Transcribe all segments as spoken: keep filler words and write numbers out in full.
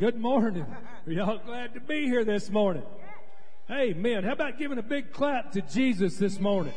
Good morning. Are y'all glad to be here this morning? Hey, man, how about giving a big clap to Jesus this morning?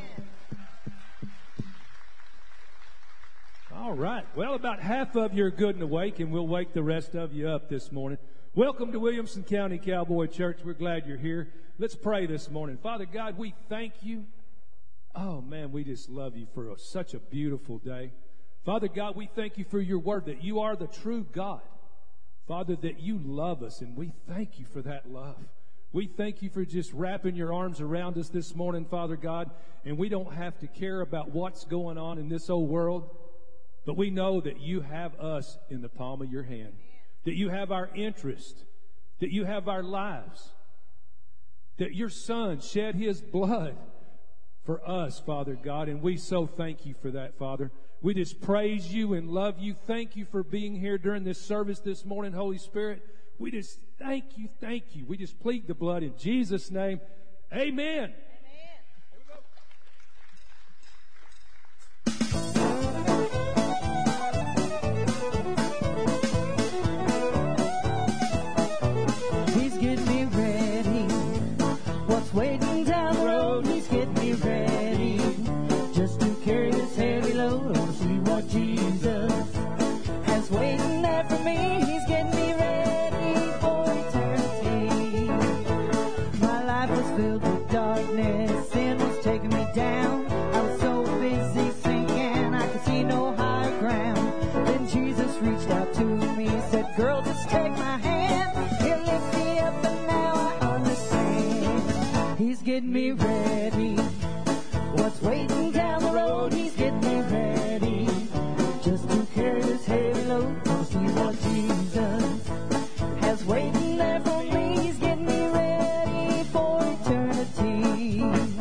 All right. Well, about half of you are good and awake, and we'll wake the rest of you up this morning. Welcome to Williamson County Cowboy Church. We're glad you're here. Let's pray this morning. Father God, we thank you. Oh, man, we just love you for a, such a beautiful day. Father God, we thank you for your word, that you are the true God. Father, that you love us, and we thank you for that love. We thank you for just wrapping your arms around us this morning, Father God, and we don't have to care about what's going on in this old world, but we know that you have us in the palm of your hand, that you have our interest, that you have our lives, that your Son shed his blood for us, Father God, and we so thank you for that, Father. We just praise you and love you. Thank you for being here during this service this morning, Holy Spirit. We just thank you, thank you. We just plead the blood in Jesus' name. Amen. He's getting me ready. What's waiting down the road? He's getting me ready. Just to carry this heavy load. See what Jesus has waiting there for me. He's getting me ready for eternity. My life was filled with darkness. Sin was taking me down. I was so busy sinking, I could see no higher ground. Then Jesus reached out to me, said, girl, just take my hand. He'll lift me up, and now I understand. He's getting me ready. What's waiting down the road? He's getting me ready. Just to carry this heavy load. Wanna see what Jesus has waiting there for me. He's getting me ready for eternity.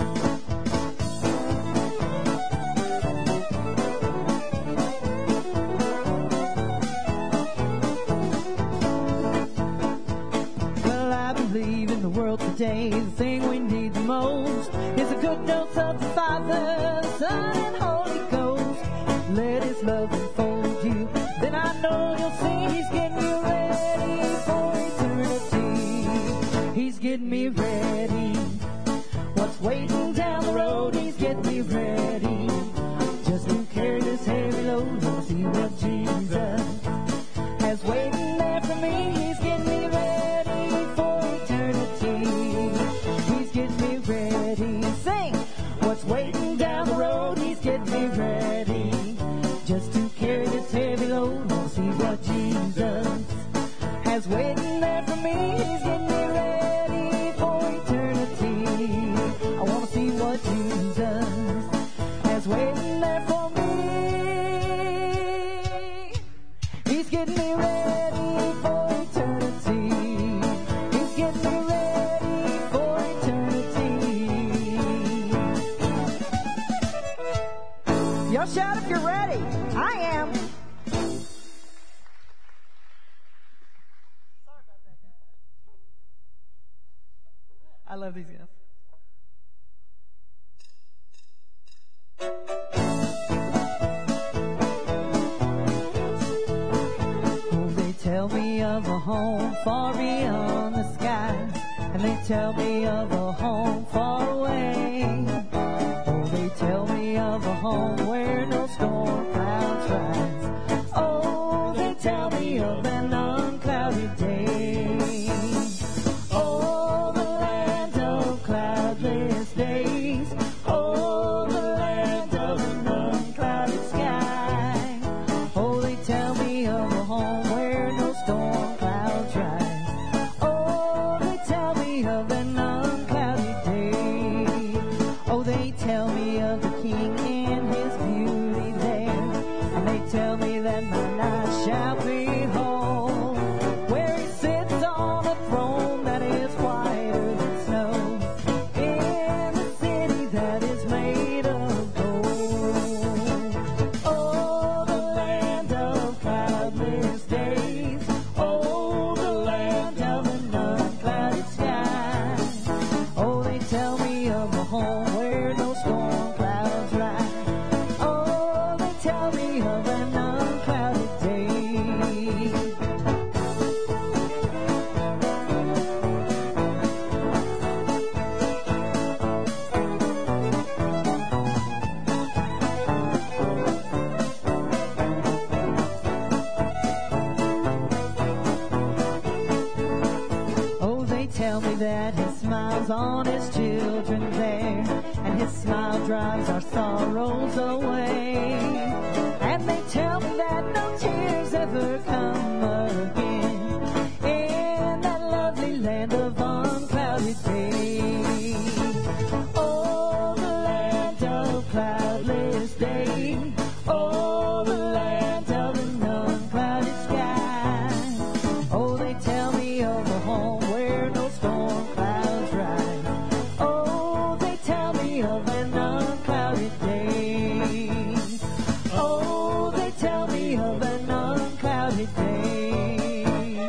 Well, I believe in the world today, the thing we need the most is a good dose of the Father, the Son, and Holy Ghost. Let his love enfold you, then I know you'll see he's getting you ready for eternity. He's getting me ready. What's waiting down the road? He's getting me ready. Just to carry this heavy load, wanna see what Jesus has waiting there for me. He's getting me ready for eternity. He's getting me ready. Sing! What's waiting down the road? He's getting me ready. Just to carry this heavy load, wanna see what Jesus has waiting there for me. He's getting me ready for eternity. I wanna see what Jesus has waiting there for me. He's getting me ready for eternity. He's getting me ready for eternity. Y'all shout if you're ready. I am. I love these guys. Oh, they tell me of a home far beyond the skies, and they tell me of a home far away. Oh, they tell me of a home where no storm clouds rise. Oh, they tell me of an unclouded day. Oh, the land of cloudless days. Oh, the land of an unclouded sky. Oh, they tell me of a home where no storm clouds rise. Oh, they tell me of an unclouded day. Oh, they tell me of the King in his beauty there. And they tell me that my night shall be whole. tell me that his smile's on his children there, and his smile drives our sorrows away. And they tell me that no tears ever come again in that lovely land of unclouded day. Oh, the land of cloudless day. Oh, the land of an unclouded sky. Oh, they tell me of a home where no storm clouds rise. Oh, they tell me of an unclouded day. Oh, they tell me of an unclouded day.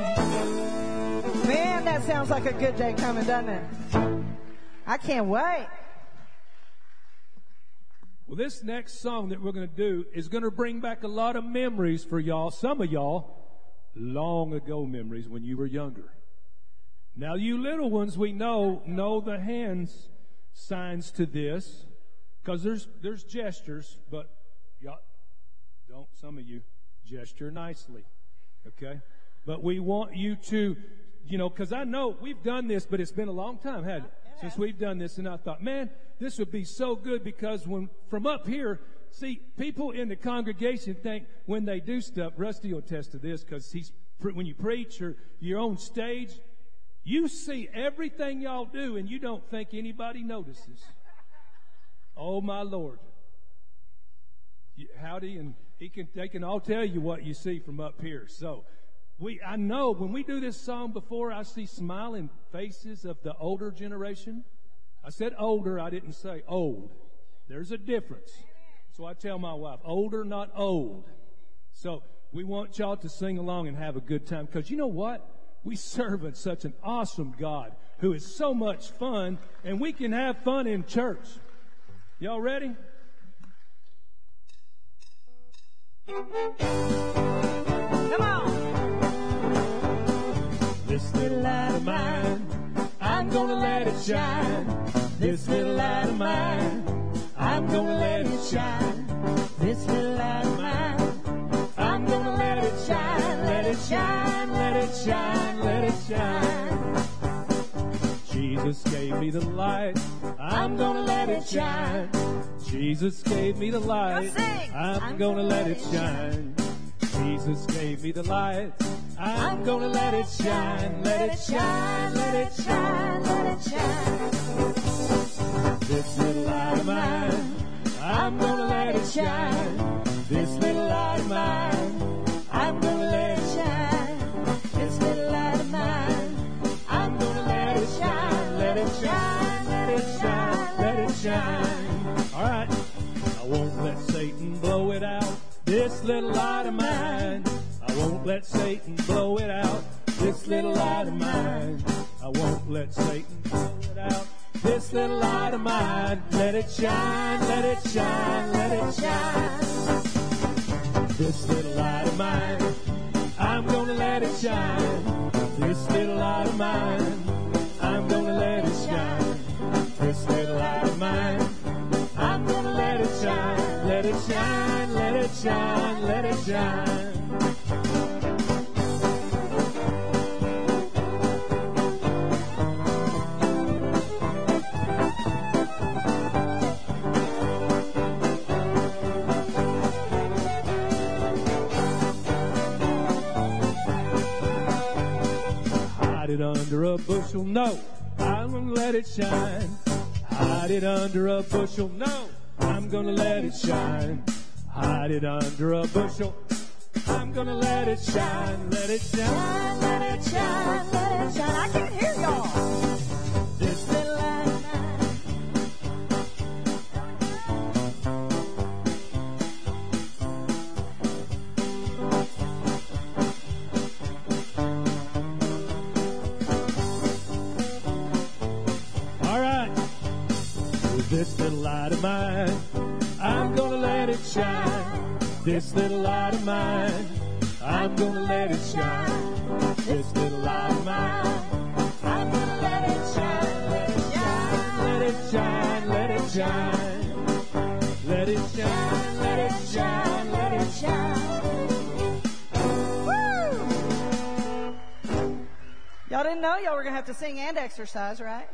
Man, that sounds like a good day coming, doesn't it? I can't wait. Well, this next song that we're going to do is going to bring back a lot of memories for y'all. Some of y'all, long ago memories when you were younger. Now, you little ones, we know, know the hands signs to this, because there's there's gestures, but y'all don't, some of you, gesture nicely, okay? But we want you to, you know, because I know we've done this, but it's been a long time, hasn't it? Since we've done this, and I thought, man, this would be so good, because when from up here, see, people in the congregation think when they do stuff, Rusty will attest to this, because he's when you preach or your own stage, you see everything y'all do, and you don't think anybody notices. Oh my Lord, howdy, and he can they can all tell you what you see from up here. So we, I know when we do this song before, I see smiling faces of the older generation. I said older, I didn't say old. There's a difference. So I tell my wife, older, not old. So we want y'all to sing along and have a good time, because you know what? We serve such an awesome God who is so much fun, and we can have fun in church. Y'all ready? Come on. This little light of mine, I'm gonna let it shine. This little light of mine, I'm gonna let it shine. This little light of mine, I'm gonna let it shine, let it shine, let it shine, let it shine. Jesus gave me the light, I'm gonna let it shine. Jesus gave me the light, I'm gonna let it shine. Jesus gave me the light, I'm gonna let it shine, let it shine, let it shine, let it shine. This little light of mine, I'm gonna let it shine. This little light of mine, I'm gonna let it shine. This little light of mine, I'm gonna let it shine, let it shine, let it shine, let it shine. All right, I won't let Satan blow it out. This little light of mine, I won't let Satan blow it out. This little light of mine, I won't let Satan blow it out. This little light of mine, let it shine, let it shine, let it shine. This little light of mine, I'm gonna let it shine. This little light of mine, I'm gonna let it shine. This little light of mine, I'm gonna let it shine, let it shine, let it shine, let it shine. Hide it under a bushel, no, I'm gonna let it shine. Hide it under a bushel, no, I'm gonna let it shine. Hide it under a bushel, I'm gonna let it shine, let it shine, let it shine, let it shine. I can't hear y'all. This little light of this little light of mine, I'm gonna let it shine. This little light of mine, I'm gonna let it shine. This little light of mine, I'm gonna let it shine. Let it shine, let it shine, let it shine. Let it shine, let it shine, let it shine. Y'all didn't know y'all were going to have to sing and exercise, right?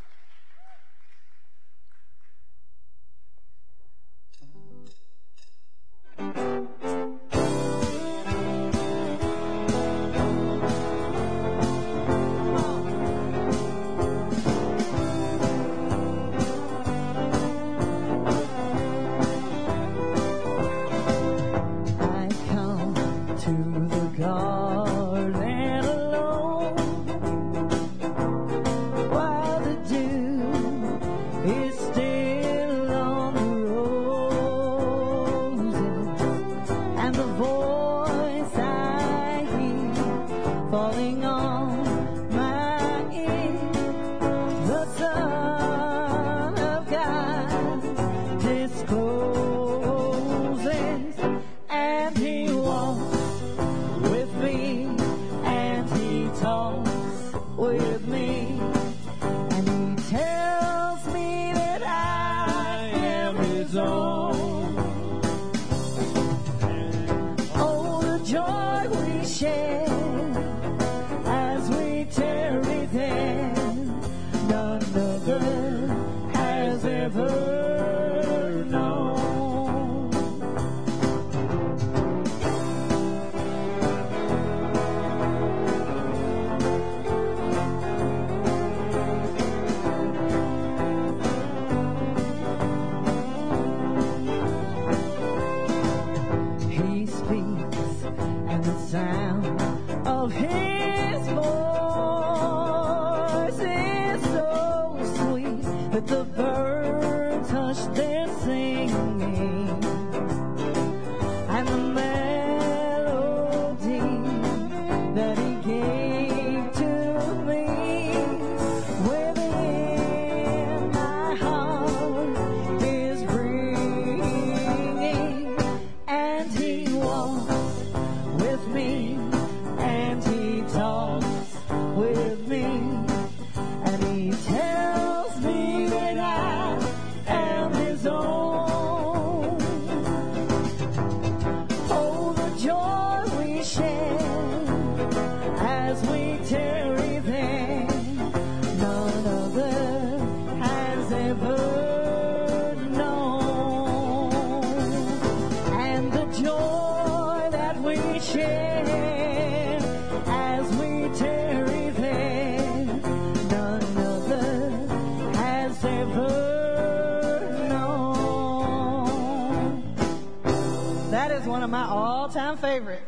Favorites.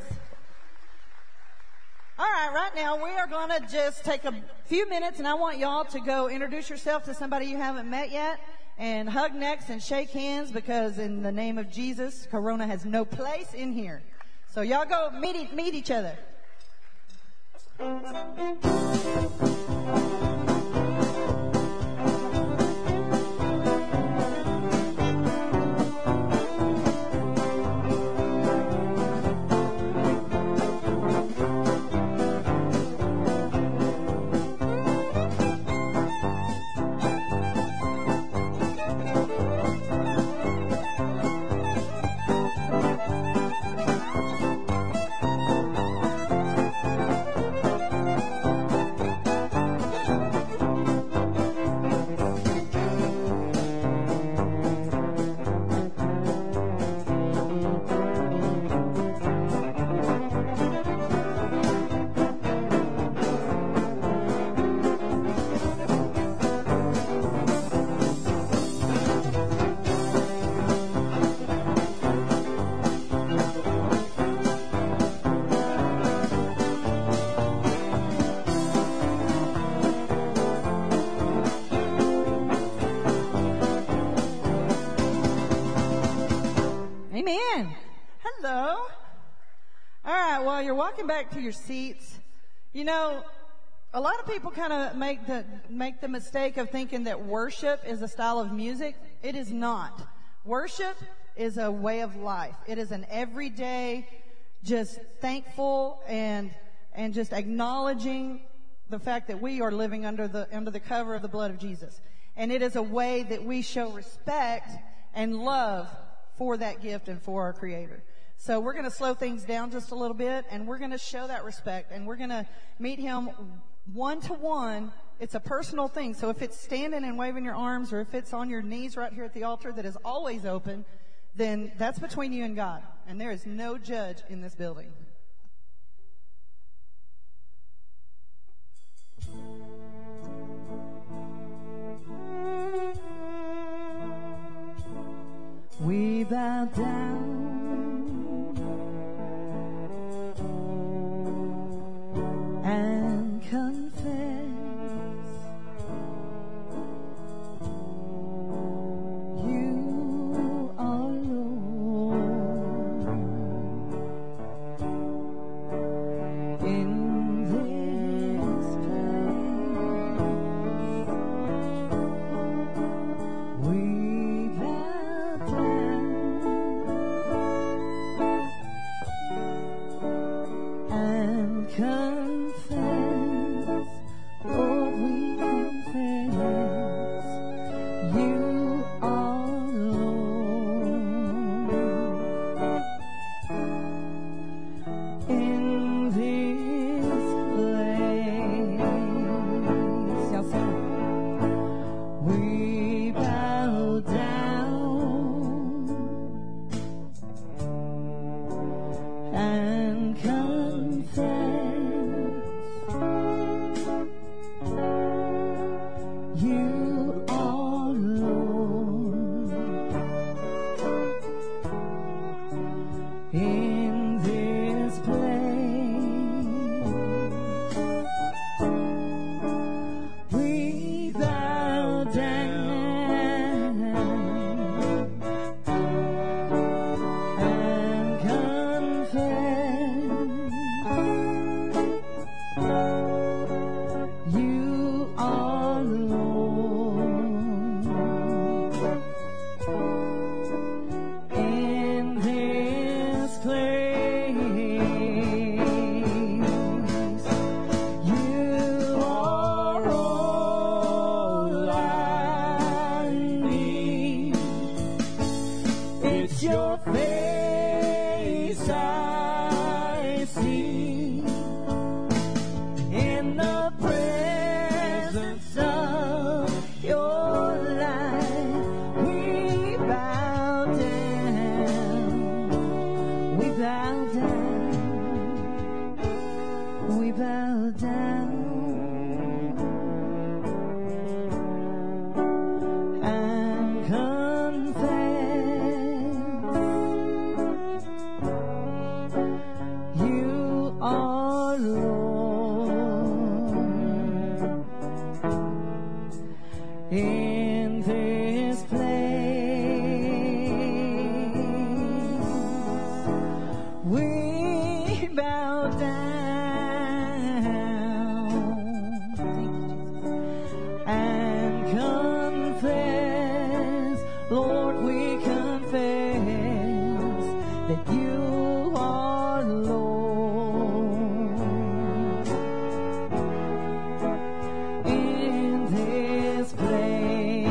All right, right now we are going to just take a few minutes and I want y'all to go introduce yourself to somebody you haven't met yet and hug necks and shake hands because in the name of Jesus, Corona has no place in here. So y'all go meet, meet each other. Walking back to your seats, you know, a lot of people kind of make the make the mistake of thinking that worship is a style of music. It is not. Worship is a way of life. It is an everyday, just thankful and and just acknowledging the fact that we are living under the under the cover of the blood of Jesus. And it is a way that we show respect and love for that gift and for our Creator. So we're going to slow things down just a little bit, and we're going to show that respect, and we're going to meet him one-to-one. It's a personal thing. So if it's standing and waving your arms, or if it's on your knees right here at the altar that is always open, then that's between you and God. And there is no judge in this building. We bow down and confess you are Lord in this place. We bow down and confess, Lord, we confess you are Lord in this place. Y'all sing it. We bow down and confess you are Lord in this place. We bow down and confess you are Lord in this place. You are all I need. It's your face I see in the presence of your light. We bow down, we bow down, we bow down and confess you are Lord in this place. We bow down, thank you, Jesus, and confess, Lord, we confess that you are Lord in this place.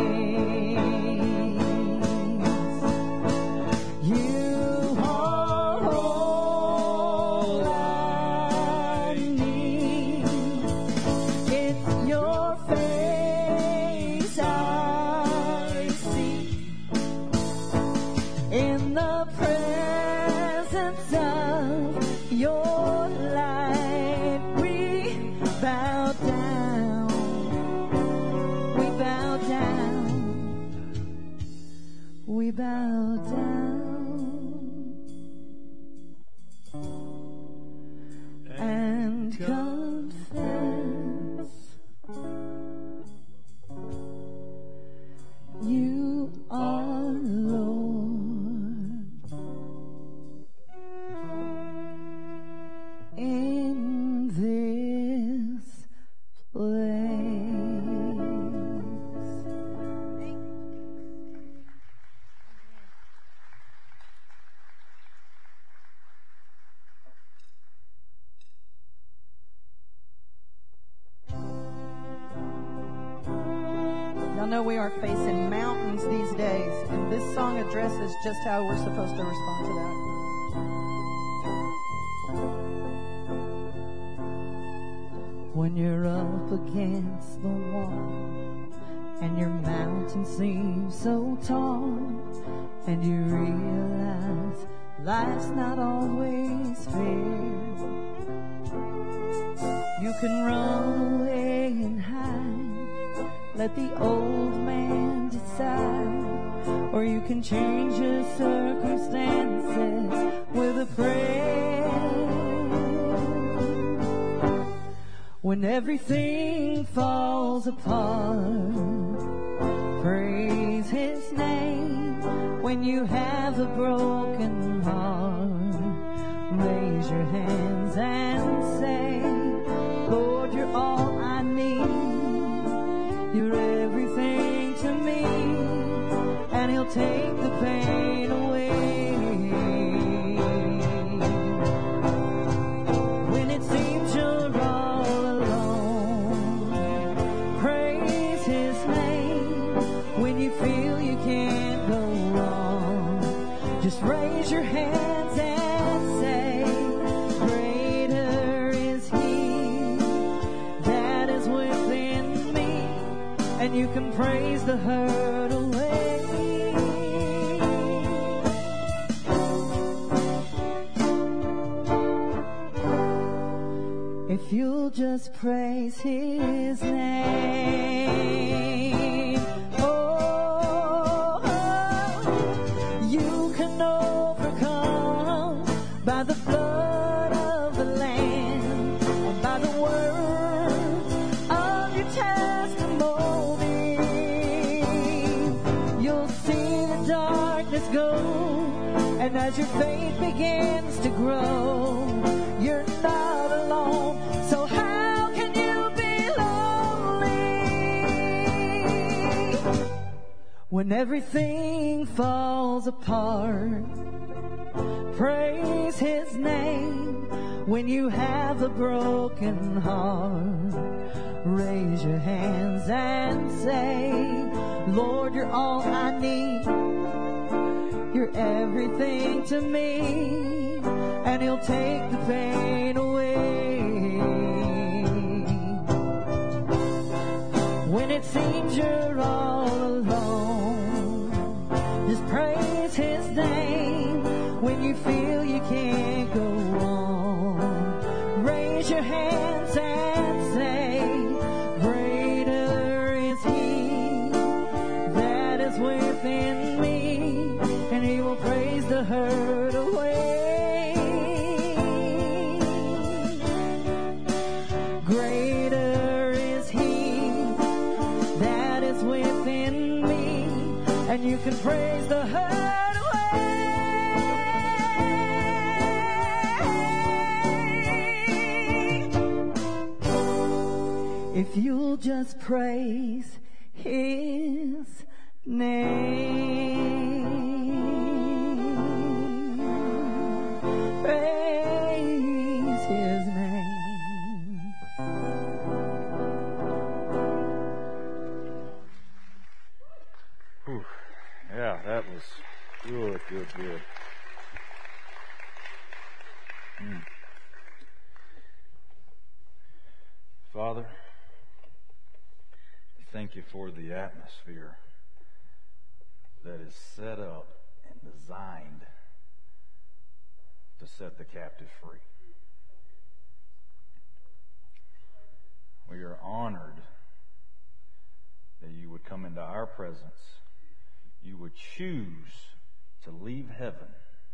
You are all I need. It's your face I see in the presence of your light. We bow down, we bow down, we bow down and confess you are Lord in this place. Y'all know we are facing mountains these days, and this song addresses just how we're supposed to respond to that. When you're up against the wall and your mountain seems so tall, and you realize life's not always fair, you can run away and hide, let the old man decide, or you can change your circumstances with a prayer. When everything falls apart, praise His name. When you have a broken heart, raise your hands and say, Lord, you're all I need. You're everything to me, and He'll take the pain away. When it seems you're all alone, praise His name. When you feel you can't go wrong, just raise your hands and say, greater is He that is within me, and you can praise the hurt away. If you'll just praise His name, oh, you can overcome by the blood of the Lamb and by the words of your testimony. You'll see the darkness go, and as your faith begins to grow, you're not alone. So how can you be lonely when everything falls apart? Praise His name. When you have a broken heart, raise your hands and say, Lord, you're all I need. You're everything to me, and He'll take the pain away. When it seems you're all alone, just praise His name. When you feel you can't go on, raise your hands and say, greater is He that is within me, and He will praise the hurt away. Greater is He that is within me, and you can praise the hurt away. If you'll just praise His name, praise His name. Whew. Yeah, that was good, good, good. Mm. Father, thank you for the atmosphere that is set up and designed to set the captive free. We are honored that you would come into our presence. You would choose to leave heaven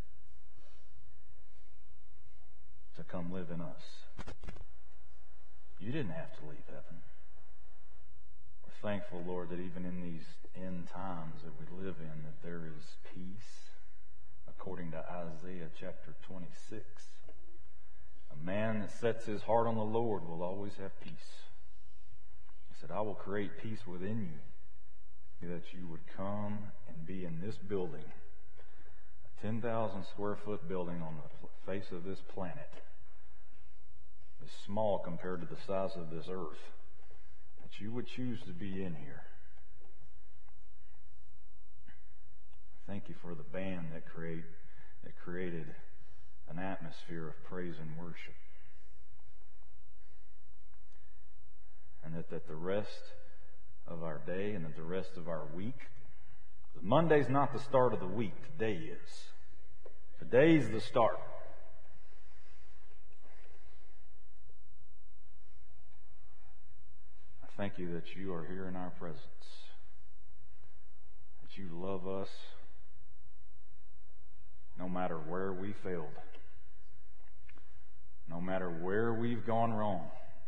to come live in us. You didn't have to leave heaven. We're thankful, Lord, that even in these end times that we live in, that there is peace, according to Isaiah chapter twenty-six. A man that sets his heart on the Lord will always have peace. He said, I will create peace within you, that you would come and be in this building, a ten thousand square foot building on the face of this planet. It's small compared to the size of this earth, that you would choose to be in here. Thank you for the band that create that created an atmosphere of praise and worship. that, that the rest of our day and that the rest of our week, Monday's not the start of the week, today is. Today's the start. I thank you that you are here in our presence, that you love us no matter where we failed, no matter where we've gone wrong.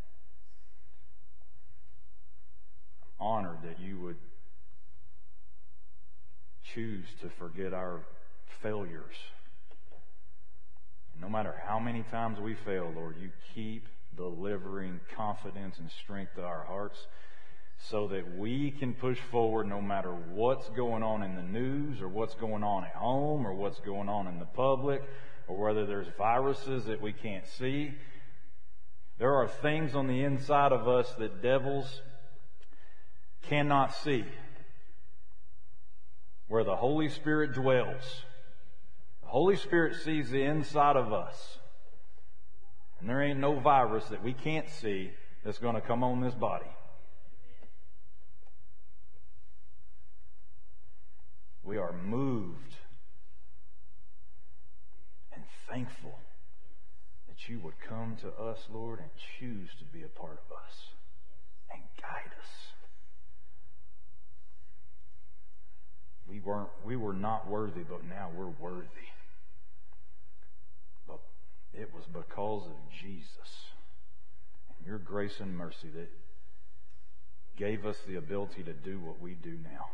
I'm honored that you would choose to forget our failures. No matter how many times we fail, Lord, you keep delivering confidence and strength to our hearts so that we can push forward no matter what's going on in the news or what's going on at home or what's going on in the public or whether there's viruses that we can't see. There are things on the inside of us that devils cannot see, where the Holy Spirit dwells. The Holy Spirit sees the inside of us. And there ain't no virus that we can't see that's going to come on this body. We are moved and thankful that you would come to us, Lord, and choose to be a part of us and guide us. We weren't, we were not worthy, but now we're worthy. But it was because of Jesus and your grace and mercy that gave us the ability to do what we do now.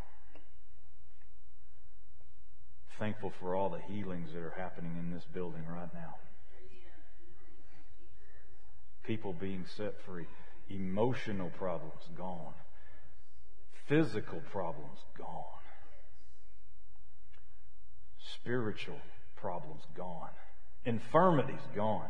Thankful for all the healings that are happening in this building right now. People being set free. Emotional problems gone. Physical problems gone. Spiritual problems gone. Infirmities gone.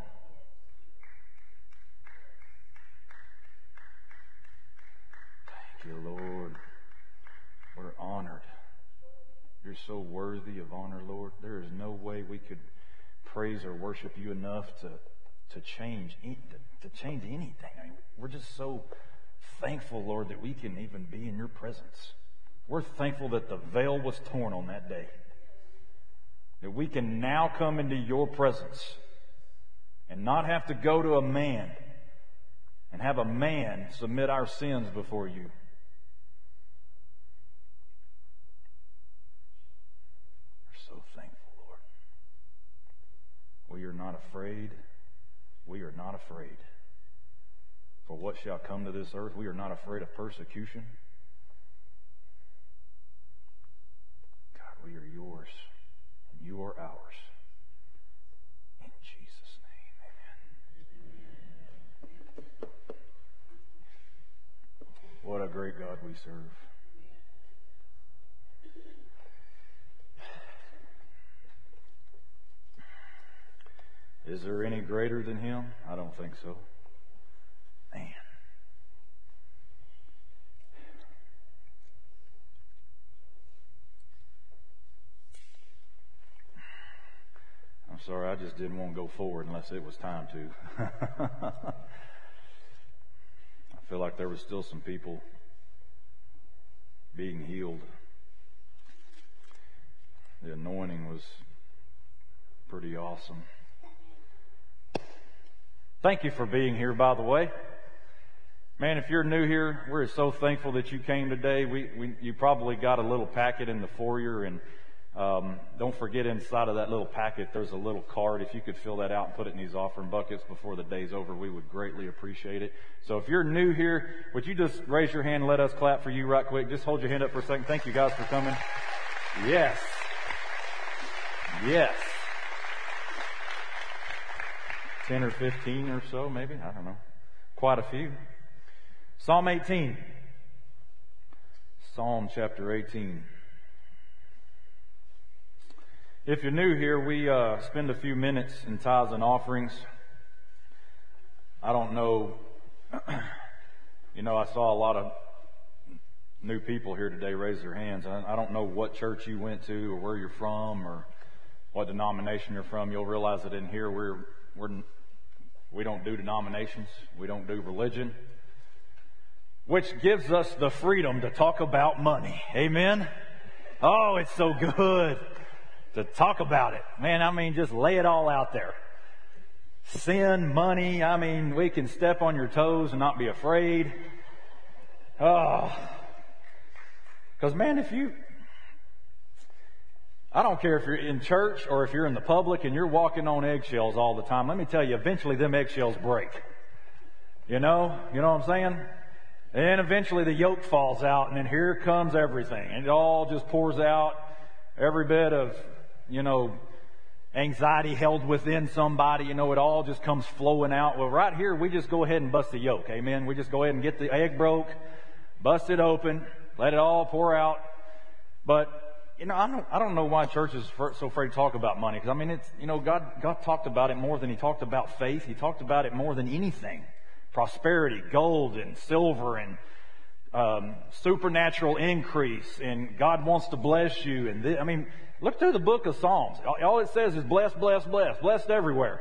Thank you, Lord. We're honored. You're so worthy of honor, Lord. There is no way we could praise or worship you enough to, to change to, to change anything. I mean, we're just so thankful, Lord, that we can even be in your presence. We're thankful that the veil was torn on that day. That we can now come into your presence and not have to go to a man and have a man submit our sins before you. We are not afraid. We are not afraid. For what shall come to this earth? We are not afraid of persecution. God, we are yours, and you are ours. In Jesus' name, amen. What a great God we serve. Is there any greater than him? I don't think so. Man. I'm sorry, I just didn't want to go forward unless it was time to. I feel like there was still some people being healed. The anointing was pretty awesome. Thank you for being here, by the way. Man, if you're new here, we're so thankful that you came today. We, we you probably got a little packet in the foyer, and um, don't forget inside of that little packet there's a little card. If you could fill that out and put it in these offering buckets before the day's over, we would greatly appreciate it. So if you're new here, would you just raise your hand and let us clap for you right quick? Just hold your hand up for a second. Thank you guys for coming. Yes. Yes. ten or fifteen or so, maybe. I don't know. Quite a few. Psalm eighteen. Psalm chapter eighteen. If you're new here, we uh, spend a few minutes in tithes and offerings. I don't know. You know, I saw a lot of new people here today raise their hands. I, I don't know what church you went to or where you're from or what denomination you're from. You'll realize that in here we're we're We don't do denominations. We don't do religion. which gives us the freedom to talk about money. Amen? Oh, it's so good to talk about it. Man, I mean, just lay it all out there. Sin, money, I mean, we can step on your toes and not be afraid. Oh. Because, man, if you... I don't care if you're in church or if you're in the public and you're walking on eggshells all the time. Let me tell you, eventually them eggshells break. You know? You know what I'm saying? And eventually the yoke falls out, and then here comes everything. And it all just pours out. Every bit of, you know, anxiety held within somebody, you know, it all just comes flowing out. Well, right here, we just go ahead and bust the yoke. Amen? We just go ahead and get the egg broke, bust it open, let it all pour out. But, you know, I don't, I don't know why church is so afraid to talk about money. Because, I mean, it's, you know, God, God talked about it more than He talked about faith. He talked about it more than anything. Prosperity, gold and silver and um, supernatural increase, and God wants to bless you. And this, I mean, look through the book of Psalms. All it says is blessed, blessed, blessed, blessed everywhere.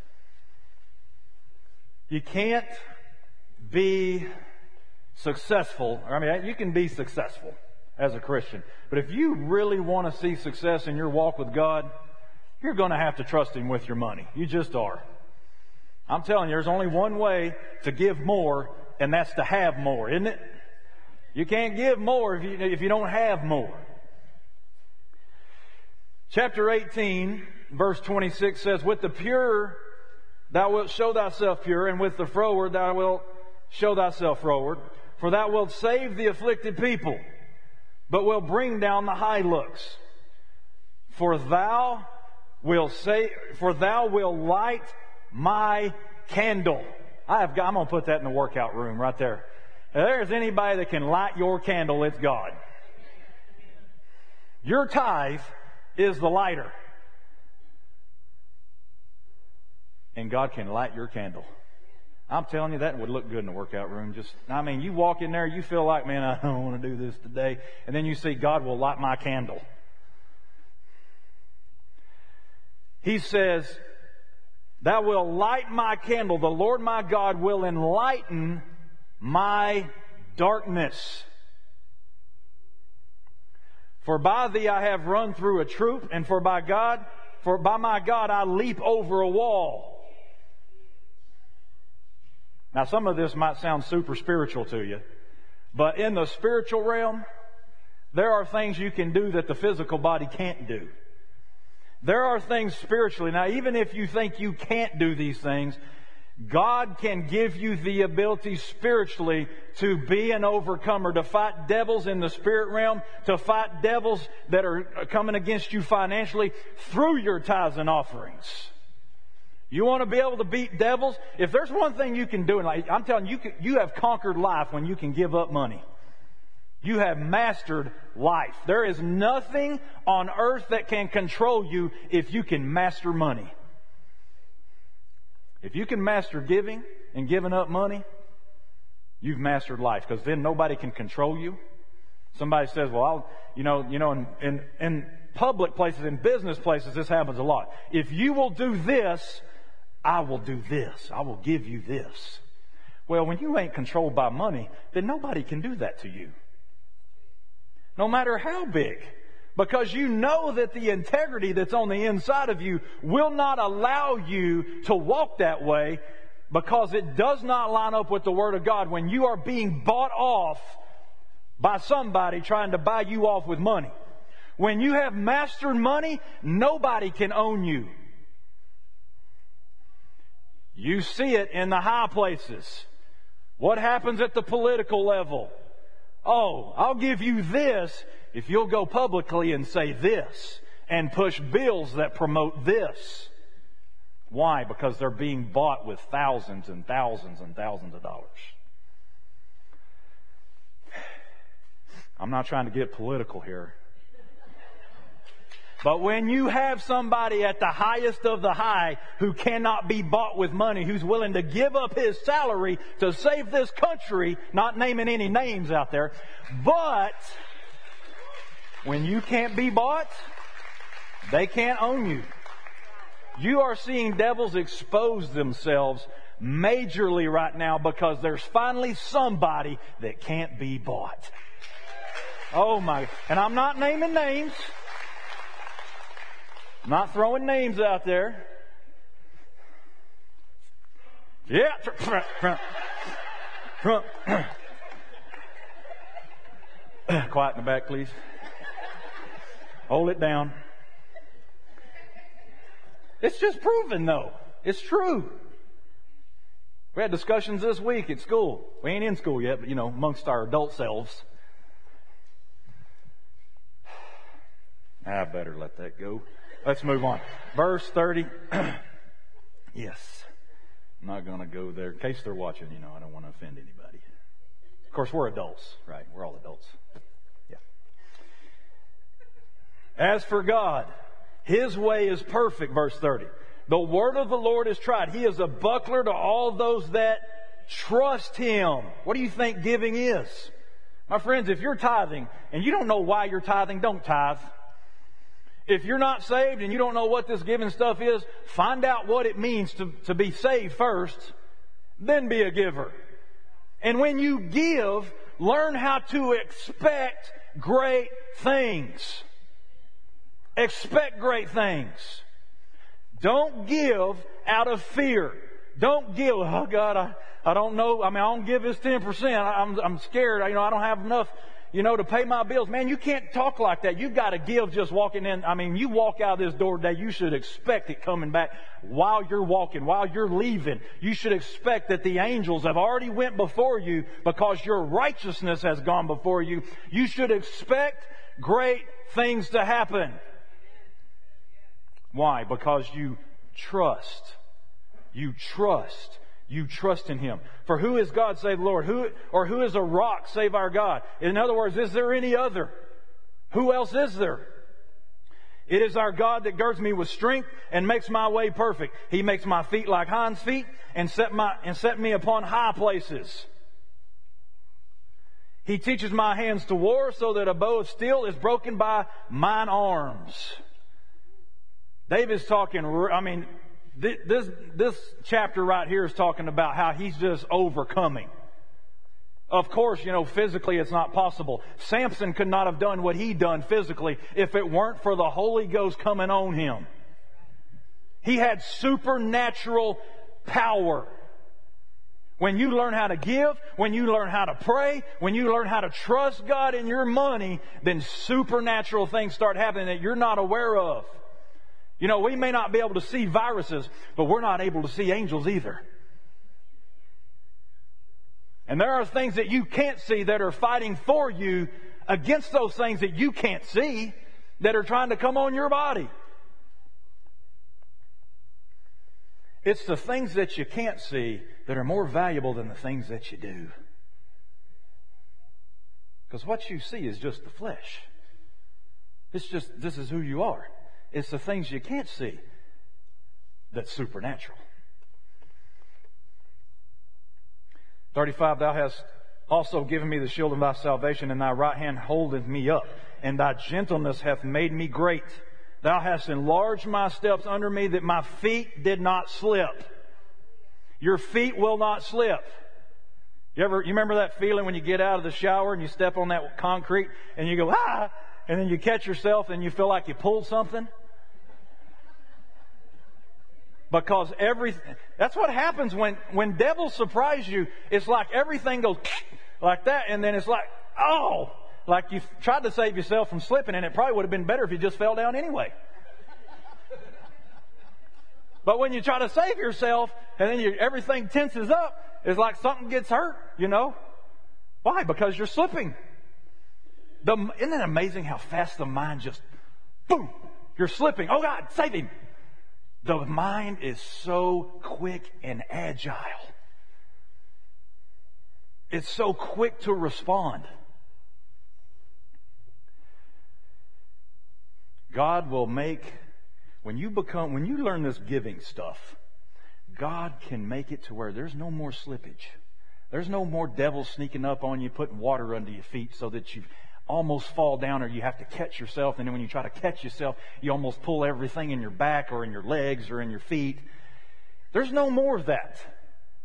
You can't be successful. I mean, you can be successful as a Christian, but if you really want to see success in your walk with God, you're going to have to trust Him with your money. You just are. I'm telling you, there's only one way to give more, and that's to have more, isn't it? You can't give more if you, if you don't have more. Chapter eighteen, verse twenty-six says, with the pure thou wilt show thyself pure, and with the froward thou wilt show thyself froward. For thou wilt save the afflicted people, but wilt bring down the high looks. For thou wilt say, for thou wilt light my candle. I have got, I'm going to put that in the workout room right there. If there's anybody that can light your candle, it's God. Your tithe is the lighter. And God can light your candle. I'm telling you, that would look good in the workout room. Just, I mean, you walk in there, you feel like, man, I don't want to do this today. And then you see, God will light my candle. He says, thou wilt light my candle. The Lord my God will enlighten my darkness. For by thee I have run through a troop, and for by God, for by my God I leap over a wall. Now some of this might sound super spiritual to you, but in the spiritual realm, there are things you can do that the physical body can't do. There are things spiritually. Now, even if you think you can't do these things, God can give you the ability spiritually to be an overcomer, to fight devils in the spirit realm, to fight devils that are coming against you financially through your tithes and offerings. You want to be able to beat devils? If there's one thing you can do, and like, I'm telling you, you, can, you have conquered life when you can give up money. You have mastered life. There is nothing on earth that can control you if you can master money. If you can master giving and giving up money, you've mastered life, because then nobody can control you. Somebody says, well, I'll, you know, you know, in, in, in public places, in business places, this happens a lot. If you will do this, I will do this. I will give you this. Well, when you ain't controlled by money, then nobody can do that to you. No matter how big. Because you know that the integrity that's on the inside of you will not allow you to walk that way, because it does not line up with the Word of God when you are being bought off by somebody trying to buy you off with money. When you have mastered money, nobody can own you. You see it in the high places. What happens at the political level? Oh, I'll give you this if you'll go publicly and say this and push bills that promote this. Why? Because they're being bought with thousands and thousands and thousands of dollars. I'm not trying to get political here. But when you have somebody at the highest of the high who cannot be bought with money, who's willing to give up his salary to save this country, not naming any names out there, but when you can't be bought, they can't own you. You are seeing devils expose themselves majorly right now because there's finally somebody that can't be bought. Oh my, and I'm not naming names. I'm not throwing names out there. Yeah. Quiet in the back, please. Hold it down. It's just proven, though. It's true. We had discussions this week at school. We ain't in school yet, but, you know, amongst our adult selves. I better let that go. Let's move on. Verse thirty. Yes. I'm not going to go there. In case they're watching, you know, I don't want to offend anybody. Of course, we're adults, right? We're all adults. Yeah. As for God, His way is perfect, verse thirty. The word of the Lord is tried. He is a buckler to all those that trust Him. What do you think giving is? My friends, if you're tithing and you don't know why you're tithing, don't tithe. If you're not saved and you don't know what this giving stuff is, find out what it means to, to be saved first, then be a giver. And when you give, learn how to expect great things. Expect great things. Don't give out of fear. Don't give, oh God, I, I don't know. I mean, I don't give this ten percent. I, I'm, I'm scared. I, you know, I don't have enough, you know, to pay my bills. Man, you can't talk like that. You've got to give just walking in. I mean, you walk out this door today, you should expect it coming back while you're walking, while you're leaving. You should expect that the angels have already went before you because your righteousness has gone before you. You should expect great things to happen. Why? Because you trust. You trust. You trust in Him. For who is God save the Lord? Who, or who is a rock save our God? In other words, is there any other? Who else is there? It is our God that girds me with strength and makes my way perfect. He makes my feet like hinds feet and set my, and set me upon high places. He teaches my hands to war so that a bow of steel is broken by mine arms. David's talking, I mean, this, this chapter right here is talking about how he's just overcoming. Of course, you know, physically it's not possible. Samson could not have done what he done physically if it weren't for the Holy Ghost coming on him. He had supernatural power. When you learn how to give, when you learn how to pray, when you learn how to trust God in your money, then supernatural things start happening that you're not aware of. You know, we may not be able to see viruses, but we're not able to see angels either. And there are things that you can't see that are fighting for you against those things that you can't see that are trying to come on your body. It's the things that you can't see that are more valuable than the things that you do. Because what you see is just the flesh. It's just, this is who you are. It's the things you can't see that's supernatural. thirty-five, thou hast also given me the shield of thy salvation, and thy right hand holdeth me up, and thy gentleness hath made me great. Thou hast enlarged my steps under me, that my feet did not slip. Your feet will not slip. You ever, you remember that feeling when you get out of the shower and you step on that concrete and you go, ah, and then you catch yourself and you feel like you pulled something? Because everything, that's what happens when, when devils surprise you. It's like everything goes like that, and then it's like, oh, like you tried to save yourself from slipping, and it probably would have been better if you just fell down anyway. But when you try to save yourself, and then you, everything tenses up, it's like something gets hurt, you know. Why? Because you're slipping. The, isn't it amazing how fast the mind just, boom, you're slipping. Oh God, save him. The mind is so quick and agile. It's so quick to respond. God will make, when you become, when you learn this giving stuff, God can make it to where there's no more slippage. There's no more devils sneaking up on you, putting water under your feet so that you almost fall down, or you have to catch yourself, and then when you try to catch yourself, you almost pull everything in your back or in your legs or in your feet. There's no more of that.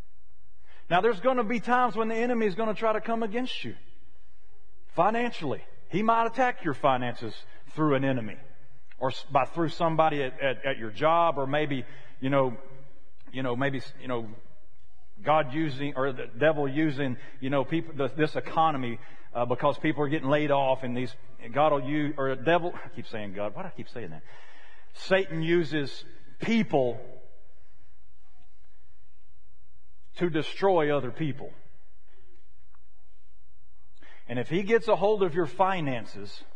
Now, there's going to be times when the enemy is going to try to come against you financially. He might attack your finances through an enemy, or by through somebody at, at, at your job, or maybe, you know, you know, maybe, you know, God using, or the devil using, you know, people, this economy, uh, because people are getting laid off, and these, God will use, or the devil, I keep saying God, why do I keep saying that? Satan uses people to destroy other people. And if he gets a hold of your finances,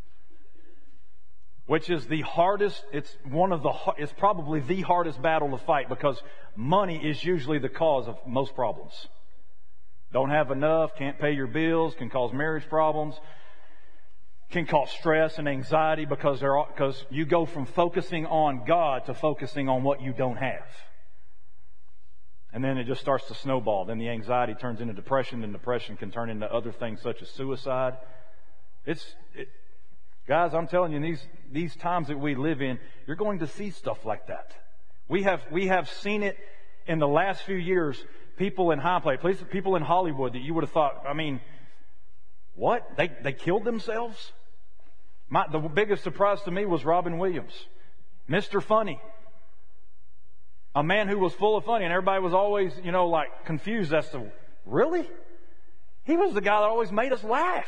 which is the hardest, it's one of the, it's probably the hardest battle to fight, because money is usually the cause of most problems. Don't have enough, can't pay your bills, can cause marriage problems, can cause stress and anxiety, because there are, because you go from focusing on God to focusing on what you don't have. And then it just starts to snowball. Then the anxiety turns into depression, and depression can turn into other things such as suicide. It's, it, guys, I'm telling you, these, these times that we live in, you're going to see stuff like that. We have, we have seen it in the last few years. People in high places, people in Hollywood that you would have thought, I mean, what? They, they killed themselves? My, the biggest surprise to me was Robin Williams, Mister Funny. A man who was full of funny, and everybody was always, you know, like confused as to, really? He was the guy that always made us laugh.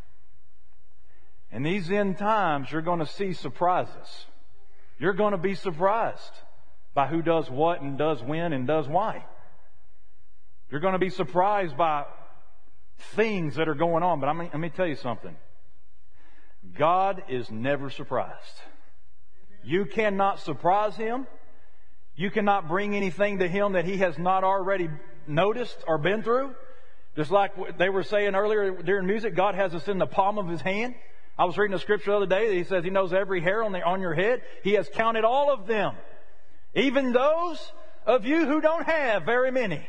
In these end times, you're going to see surprises. You're going to be surprised by who does what and does when and does why. You're going to be surprised by things that are going on. But I mean, let me tell you something. God is never surprised. You cannot surprise Him. You cannot bring anything to Him that He has not already noticed or been through. Just like they were saying earlier during music, God has us in the palm of His hand. I was reading a scripture the other day that He says He knows every hair on, the, on your head. He has counted all of them. Even those of you who don't have very many.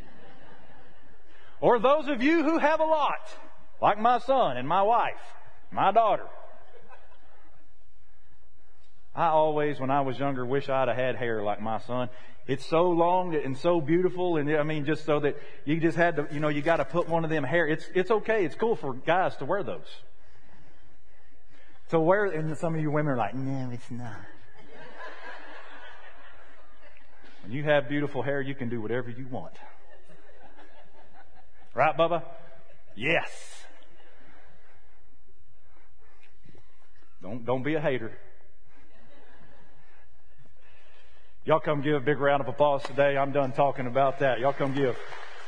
Or those of you who have a lot. Like my son and my wife, my daughter. I always, when I was younger, wish I'd have had hair like my son. It's so long and so beautiful, and I mean, just so that you just had to, you know, you got to put one of them hair. It's it's okay. It's cool for guys to wear those. To wear, and some of you women are like, no, it's not. When you have beautiful hair, you can do whatever you want. Right, Bubba? Yes. Don't don't be a hater. Y'all come give a big round of applause today. I'm done talking about that. Y'all come give.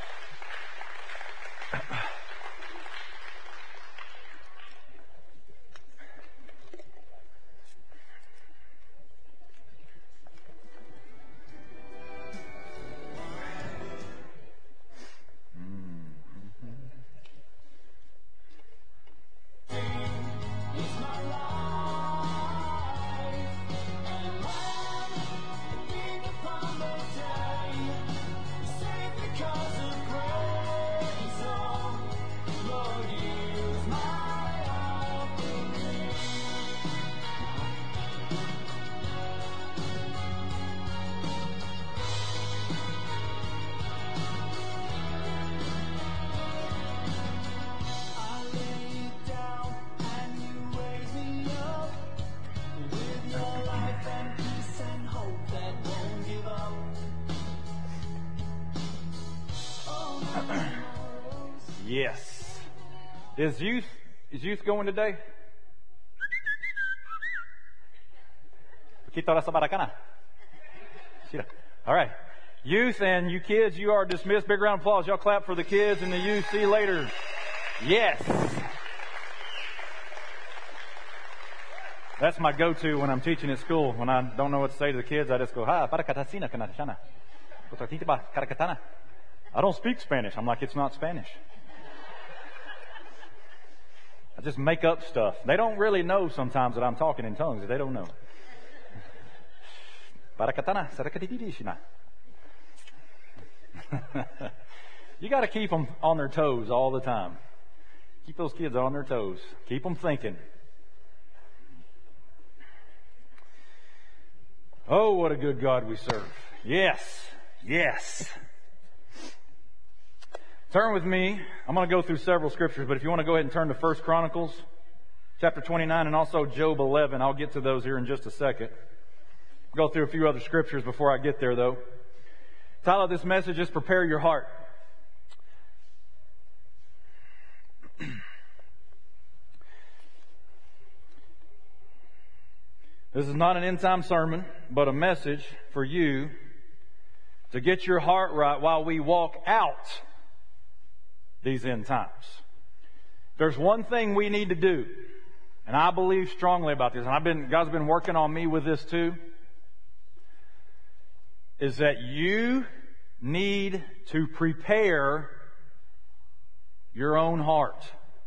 Yes. Is youth is youth going today? All right. Youth and you kids, you are dismissed. Big round of applause. Y'all clap for the kids and the youth. See you later. Yes. That's my go-to when I'm teaching at school. When I don't know what to say to the kids, I just go, "Ha, para katasina kanashana." I don't speak Spanish. I'm like, it's not Spanish. I just make up stuff. They don't really know sometimes that I'm talking in tongues. They don't know. You got to keep them on their toes all the time. Keep those kids on their toes. Keep them thinking. Oh, what a good God we serve. Yes. Yes. Turn with me. I'm going to go through several scriptures, but if you want to go ahead and turn to First Chronicles chapter twenty-nine and also Job eleven. I'll get to those here in just a second. I'll go through a few other scriptures before I get there, though. The title of this message is Prepare Your Heart. This is not an end-time sermon, but a message for you to get your heart right while we walk out these end times. There's one thing we need to do, and I believe strongly about this, and I've been, God's been working on me with this too, is that you need to prepare your own heart.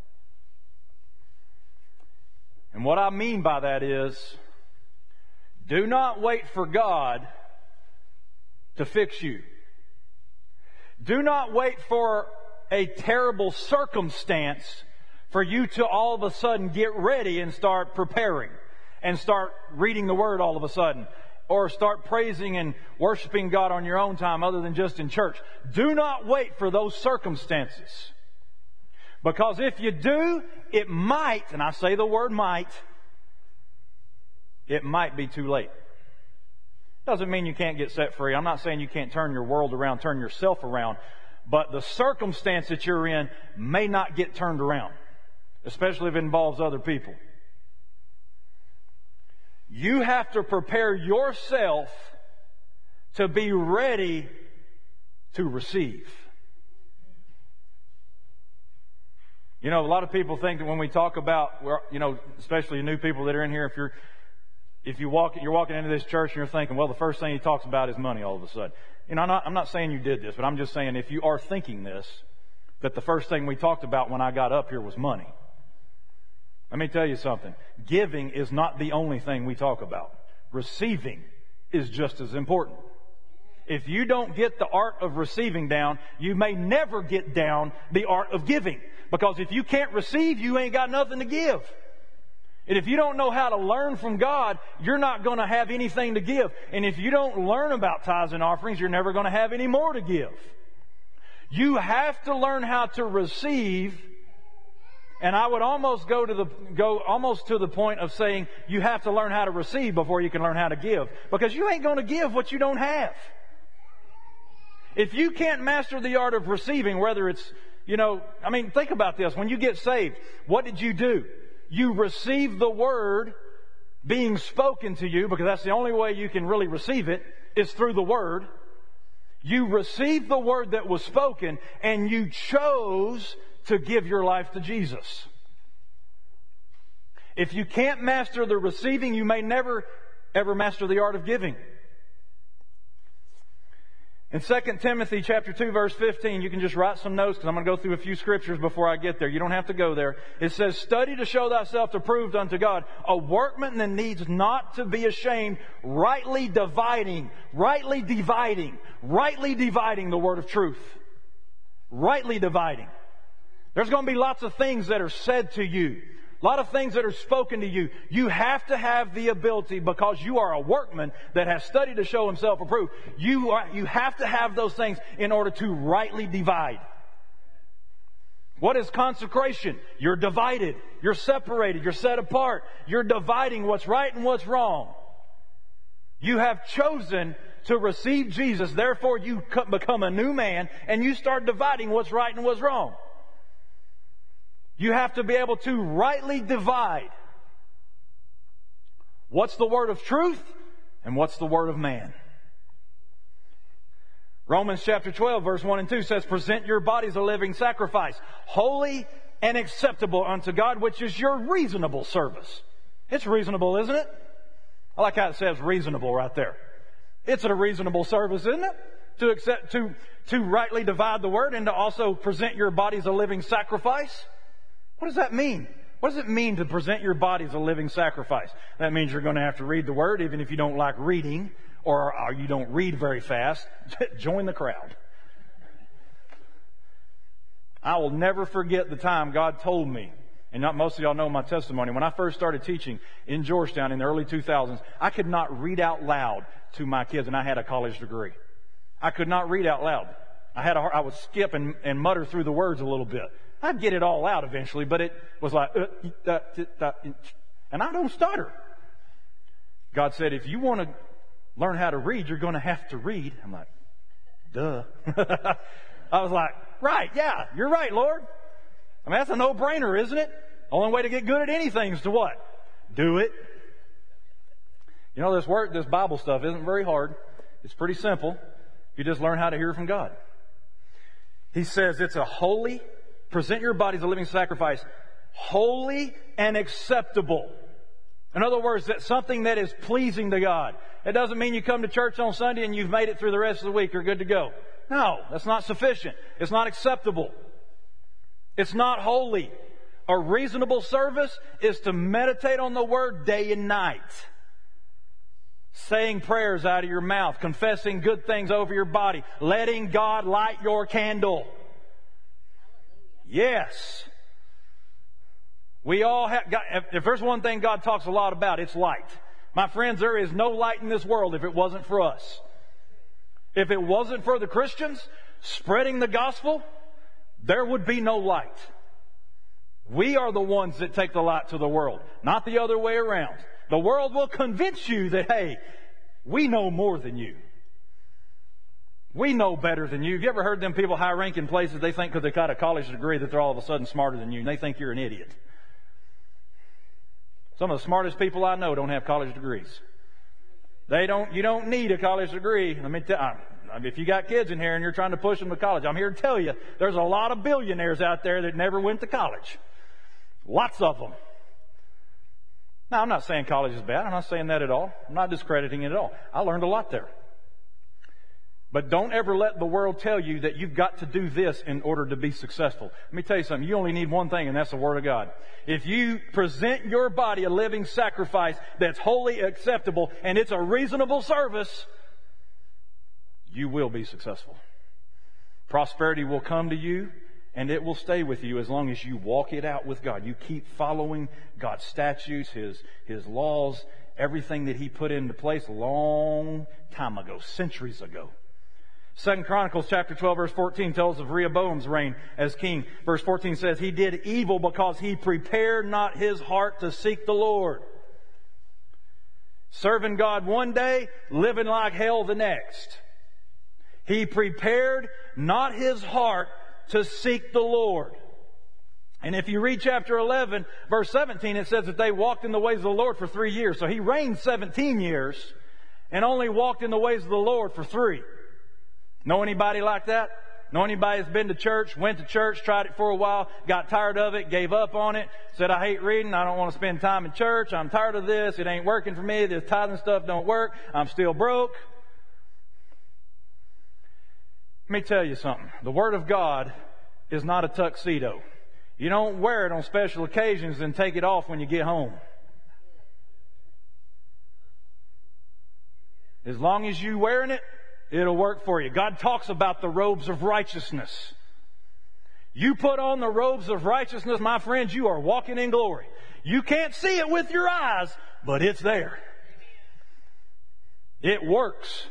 And what I mean by that is, do not wait for God to fix you. Do not wait for a terrible circumstance for you to all of a sudden get ready and start preparing and start reading the Word all of a sudden, or start praising and worshiping God on your own time other than just in church. Do not wait for those circumstances. Because if you do, it might, and I say the word might, it might be too late. Doesn't mean you can't get set free. I'm not saying you can't turn your world around, turn yourself around. But the circumstance that you're in may not get turned around, especially if it involves other people. You have to prepare yourself to be ready to receive. You know, a lot of people think that when we talk about, you know, especially new people that are in here, if you're If you walk, you're walking into this church and you're thinking, well, the first thing he talks about is money all of a sudden. You know, I'm not, I'm not saying you did this, but I'm just saying if you are thinking this, that the first thing we talked about when I got up here was money. Let me tell you something. Giving is not the only thing we talk about. Receiving is just as important. If you don't get the art of receiving down, you may never get down the art of giving. Because if you can't receive, you ain't got nothing to give. And if you don't know how to learn from God, you're not going to have anything to give. And if you don't learn about tithes and offerings, you're never going to have any more to give. You have to learn how to receive. And I would almost go to the go almost to the point of saying you have to learn how to receive before you can learn how to give. Because you ain't going to give what you don't have. If you can't master the art of receiving, whether it's, you know, I mean, think about this. When you get saved, what did you do? You receive the Word being spoken to you, because that's the only way you can really receive it, is through the Word. You received the Word that was spoken, and you chose to give your life to Jesus. If you can't master the receiving, you may never, ever master the art of giving. In Second Timothy chapter two, verse fifteen, you can just write some notes because I'm going to go through a few scriptures before I get there. You don't have to go there. It says, study to show thyself approved unto God, a workman that needs not to be ashamed, rightly dividing, rightly dividing, rightly dividing the word of truth. Rightly dividing. There's going to be lots of things that are said to you. A lot of things that are spoken to you. You have to have the ability, because you are a workman that has studied to show himself approved. You are, you have to have those things in order to rightly divide. What is consecration? You're divided. You're separated. You're set apart. You're dividing what's right and what's wrong. You have chosen to receive Jesus. Therefore, you become a new man and you start dividing what's right and what's wrong. You have to be able to rightly divide what's the word of truth and what's the word of man. Romans chapter twelve, verse one and two says, present your bodies a living sacrifice, holy and acceptable unto God, which is your reasonable service. It's reasonable, isn't it? I like how it says reasonable right there. It's a reasonable service, isn't it? To accept, to, to rightly divide the word and to also present your bodies a living sacrifice. What does that mean? What does it mean to present your body as a living sacrifice? That means you're going to have to read the Word, even if you don't like reading, or, or you don't read very fast. Join the crowd. I will never forget the time God told me, and not most of y'all know my testimony. When I first started teaching in Georgetown in the early two thousands, I could not read out loud to my kids, and I had a college degree. I could not read out loud. I had a, I would skip and, and mutter through the words a little bit. I'd get it all out eventually, but it was like, uh, uh, uh, and I don't stutter. God said, if you want to learn how to read, you're going to have to read. I'm like, duh. I was like, right, yeah, you're right, Lord. I mean, that's a no-brainer, isn't it? Only way to get good at anything is to what? Do it. You know, this work, this Bible stuff isn't very hard. It's pretty simple. If you just learn how to hear from God. He says it's a holy, present your body as a living sacrifice, holy and acceptable. In other words, that's something that is pleasing to God. It doesn't mean you come to church on Sunday and you've made it through the rest of the week. You're good to go. No, that's not sufficient. It's not acceptable. It's not holy. A reasonable service is to meditate on the Word day and night. Saying prayers out of your mouth, confessing good things over your body, letting God light your candle. Yes. We all have, got, if there's one thing God talks a lot about, it's light. My friends, there is no light in this world if it wasn't for us. If it wasn't for the Christians spreading the gospel, there would be no light. We are the ones that take the light to the world, not the other way around. The world will convince you that, hey, we know more than you. We know better than you. Have you ever heard them people high-ranking places, they think because they got a college degree that they're all of a sudden smarter than you, and they think you're an idiot. Some of the smartest people I know don't have college degrees. They don't, you don't need a college degree. Let me tell I mean, if you got kids in here and you're trying to push them to college, I'm here to tell you, there's a lot of billionaires out there that never went to college. Lots of them. Now, I'm not saying college is bad. I'm not saying that at all. I'm not discrediting it at all. I learned a lot there. But don't ever let the world tell you that you've got to do this in order to be successful. Let me tell you something. You only need one thing, and that's the Word of God. If you present your body a living sacrifice that's wholly acceptable and it's a reasonable service, you will be successful. Prosperity will come to you, and it will stay with you as long as you walk it out with God. You keep following God's statutes, His, His laws, everything that He put into place a long time ago, centuries ago. Second Chronicles chapter twelve verse fourteen tells of Rehoboam's reign as king. Verse fourteen says, he did evil because he prepared not his heart to seek the Lord. Serving God one day, living like hell the next. He prepared not his heart to seek the Lord. And if you read chapter eleven, verse seventeen, it says that they walked in the ways of the Lord for three years. So he reigned seventeen years and only walked in the ways of the Lord for three. Know anybody like that? Know anybody that's been to church, went to church, tried it for a while, got tired of it, gave up on it, said, I hate reading, I don't want to spend time in church, I'm tired of this, it ain't working for me, this tithing stuff don't work, I'm still broke. Let me tell you something. The Word of God is not a tuxedo. You don't wear it on special occasions and take it off when you get home. As long as you're wearing it, it'll work for you. God talks about the robes of righteousness. You put on the robes of righteousness, my friends, you are walking in glory. You can't see it with your eyes, but it's there. It works.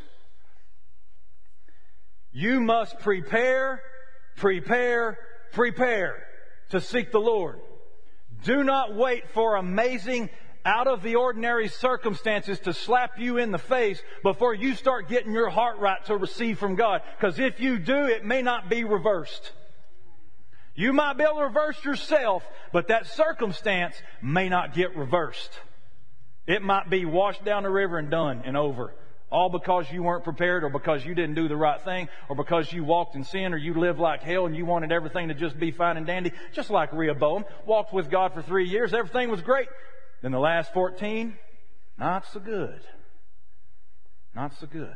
You must prepare, prepare, prepare to seek the Lord. Do not wait for amazing, out of the ordinary circumstances to slap you in the face before you start getting your heart right to receive from God. Because if you do, it may not be reversed. You might be able to reverse yourself, but that circumstance may not get reversed. It might be washed down the river and done and over. All because you weren't prepared, or because you didn't do the right thing, or because you walked in sin, or you lived like hell and you wanted everything to just be fine and dandy. Just like Rehoboam, walked with God for three years. Everything was great. Then the last fourteen, not so good. Not so good.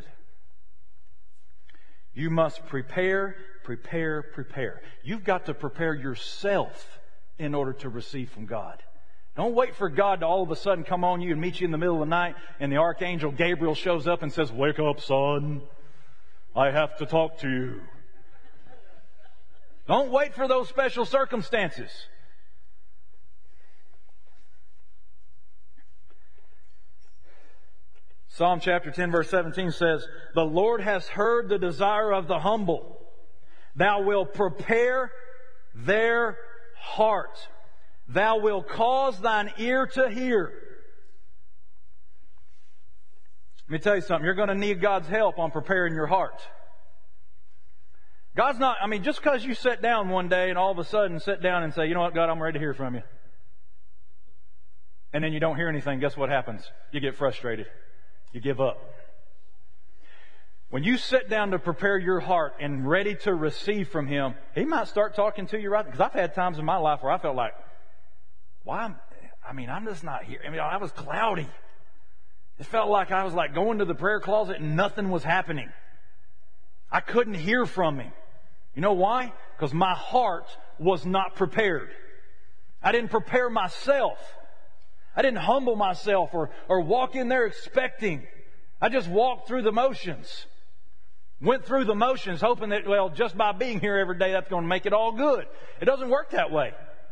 You must prepare, prepare, prepare. You've got to prepare yourself in order to receive from God. Don't wait for God to all of a sudden come on you and meet you in the middle of the night and the archangel Gabriel shows up and says, wake up, son. I have to talk to you. Don't wait for those special circumstances. Psalm chapter ten verse seventeen says, the Lord has heard the desire of the humble. Thou wilt prepare their heart. Thou wilt cause thine ear to hear. Let me tell you something. You're going to need God's help on preparing your heart. God's not, I mean, just because you sit down one day and all of a sudden sit down and say, you know what, God, I'm ready to hear from you. And then you don't hear anything, guess what happens? You get frustrated. You give up. When you sit down to prepare your heart and ready to receive from Him, He might start talking to you right. Because I've had times in my life where I felt like, why? Am, I mean, I'm just not here. I mean, I was cloudy. It felt like I was like going to the prayer closet and nothing was happening. I couldn't hear from Him. You know why? Because my heart was not prepared. I didn't prepare myself. I didn't humble myself or, or walk in there expecting. I just walked through the motions. Went through the motions hoping that, well, just by being here every day, that's going to make it all good. It doesn't work that way.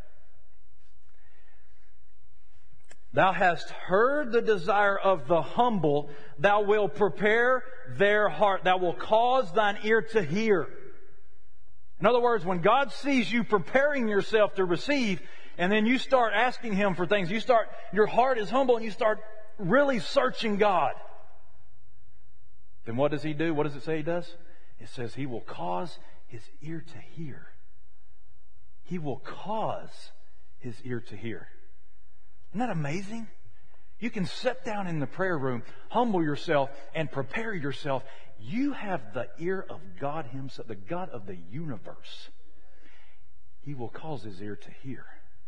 Thou hast heard the desire of the humble. Thou wilt prepare their heart. Thou wilt cause thine ear to hear. In other words, when God sees you preparing yourself to receive, and then you start asking Him for things, you start, your heart is humble and you start really searching God. Then what does He do? What does it say He does? It says He will cause His ear to hear. He will cause His ear to hear. Isn't that amazing? You can sit down in the prayer room, humble yourself, and prepare yourself. You have the ear of God Himself, the God of the universe. He will cause His ear to hear.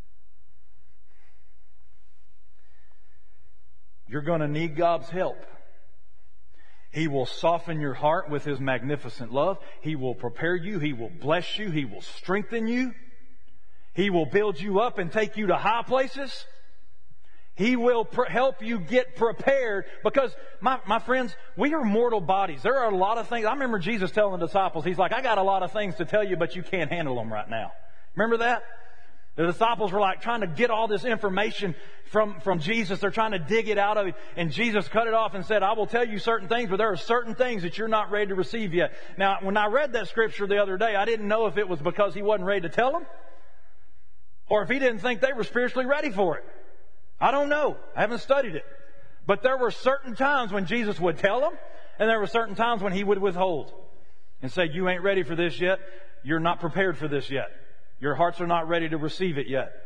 You're going to need God's help. He will soften your heart with His magnificent love. He will prepare you. He will bless you. He will strengthen you. He will build you up and take you to high places. He will pr- help you get prepared because, my, my friends, we are mortal bodies. There are a lot of things. I remember Jesus telling the disciples, He's like, I got a lot of things to tell you, but you can't handle them right now. Remember that? The disciples were like trying to get all this information from, from Jesus. They're trying to dig it out of Him. And Jesus cut it off and said, I will tell you certain things, but there are certain things that you're not ready to receive yet. Now, when I read that scripture the other day, I didn't know if it was because He wasn't ready to tell them or if He didn't think they were spiritually ready for it. I don't know. I haven't studied it. But there were certain times when Jesus would tell them, and there were certain times when He would withhold and say, you ain't ready for this yet. You're not prepared for this yet. Your hearts are not ready to receive it yet.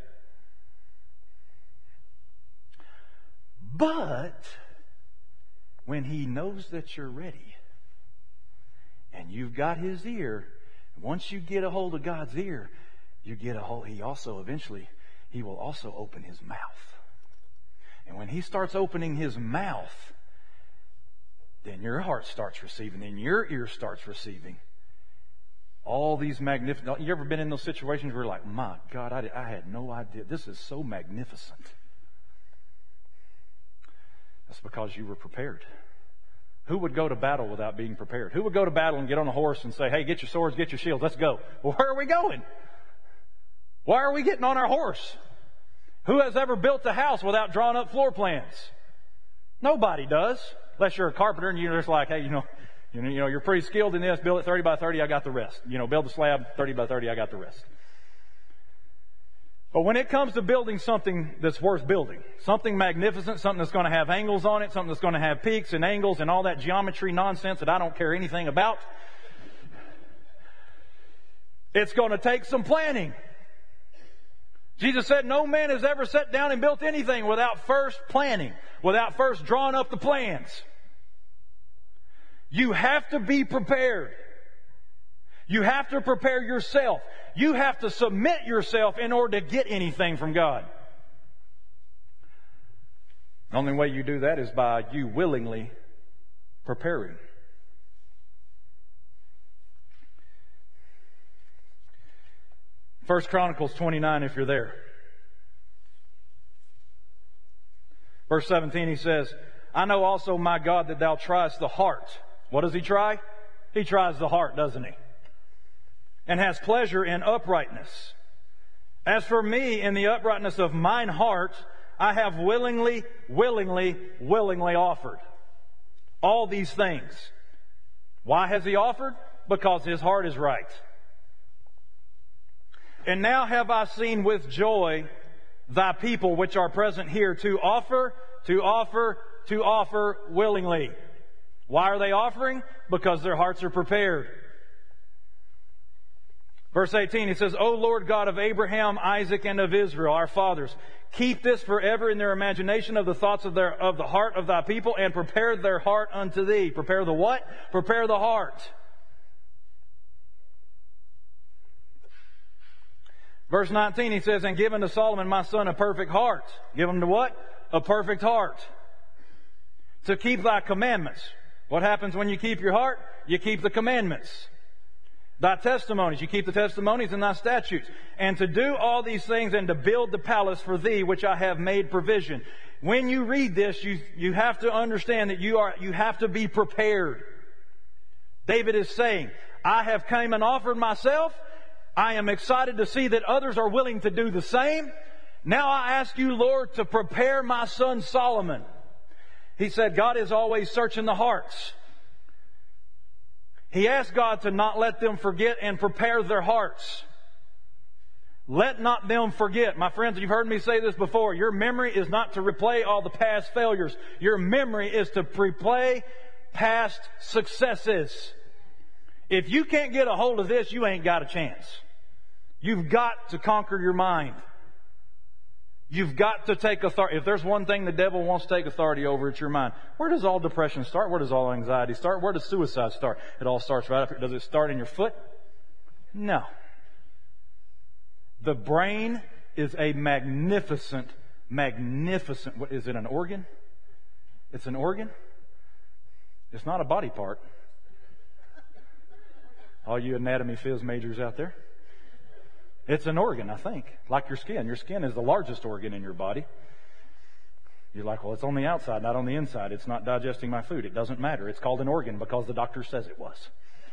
But when He knows that you're ready and you've got His ear, once you get a hold of God's ear, you get a hold, He also eventually, He will also open His mouth. And when He starts opening His mouth, then your heart starts receiving, then your ear starts receiving. All these magnificent... You ever been in those situations where you're like, my God, I, I had no idea. This is so magnificent. That's because you were prepared. Who would go to battle without being prepared? Who would go to battle and get on a horse and say, hey, get your swords, get your shields, let's go. Well, where are we going? Why are we getting on our horse? Who has ever built a house without drawing up floor plans? Nobody does. Unless you're a carpenter and you're just like, hey, you know... You know, you know, you're pretty skilled in this. Build it thirty by thirty, I got the rest. You know, build the slab thirty by thirty, I got the rest. But when it comes to building something that's worth building, something magnificent, something that's going to have angles on it, something that's going to have peaks and angles and all that geometry nonsense that I don't care anything about, it's going to take some planning. Jesus said, no man has ever sat down and built anything without first planning, without first drawing up the plans. You have to be prepared. You have to prepare yourself. You have to submit yourself in order to get anything from God. The only way you do that is by you willingly preparing. First Chronicles twenty-nine, if you're there. Verse seventeen, he says, I know also, my God, that thou triest the heart. What does He try? He tries the heart, doesn't He? And has pleasure in uprightness. As for me, in the uprightness of mine heart, I have willingly, willingly, willingly offered all these things. Why has He offered? Because His heart is right. And now have I seen with joy thy people which are present here to offer, to offer, to offer willingly. Why are they offering? Because their hearts are prepared. Verse eighteen, he says, O Lord God of Abraham, Isaac, and of Israel, our fathers, keep this forever in their imagination of the thoughts of their of the heart of thy people, and prepare their heart unto thee. Prepare the what? Prepare the heart. Verse nineteen, he says, and give unto Solomon my son a perfect heart. Give him to what? A perfect heart. To keep thy commandments. What happens when you keep your heart? You keep the commandments. Thy testimonies. You keep the testimonies and thy statutes. And to do all these things and to build the palace for thee, which I have made provision. When you read this, you, you have to understand that you are, you have to be prepared. David is saying, I have come and offered myself. I am excited to see that others are willing to do the same. Now I ask you, Lord, to prepare my son Solomon. He said, God is always searching the hearts. He asked God to not let them forget and prepare their hearts. Let not them forget. My friends, you've heard me say this before. Your memory is not to replay all the past failures. Your memory is to replay past successes. If you can't get a hold of this, you ain't got a chance. You've got to conquer your mind. You've got to take authority. If there's one thing the devil wants to take authority over, it's your mind. Where does all depression start? Where does all anxiety start? Where does suicide start? It all starts right up here. Does it start in your foot? No. The brain is a magnificent, magnificent, what is it, an organ? It's an organ? It's not a body part. All you anatomy phys majors out there. It's an organ, I think. Like your skin. Your skin is the largest organ in your body. You're like, well, it's on the outside, not on the inside. It's not digesting my food. It doesn't matter. It's called an organ because the doctor says it was.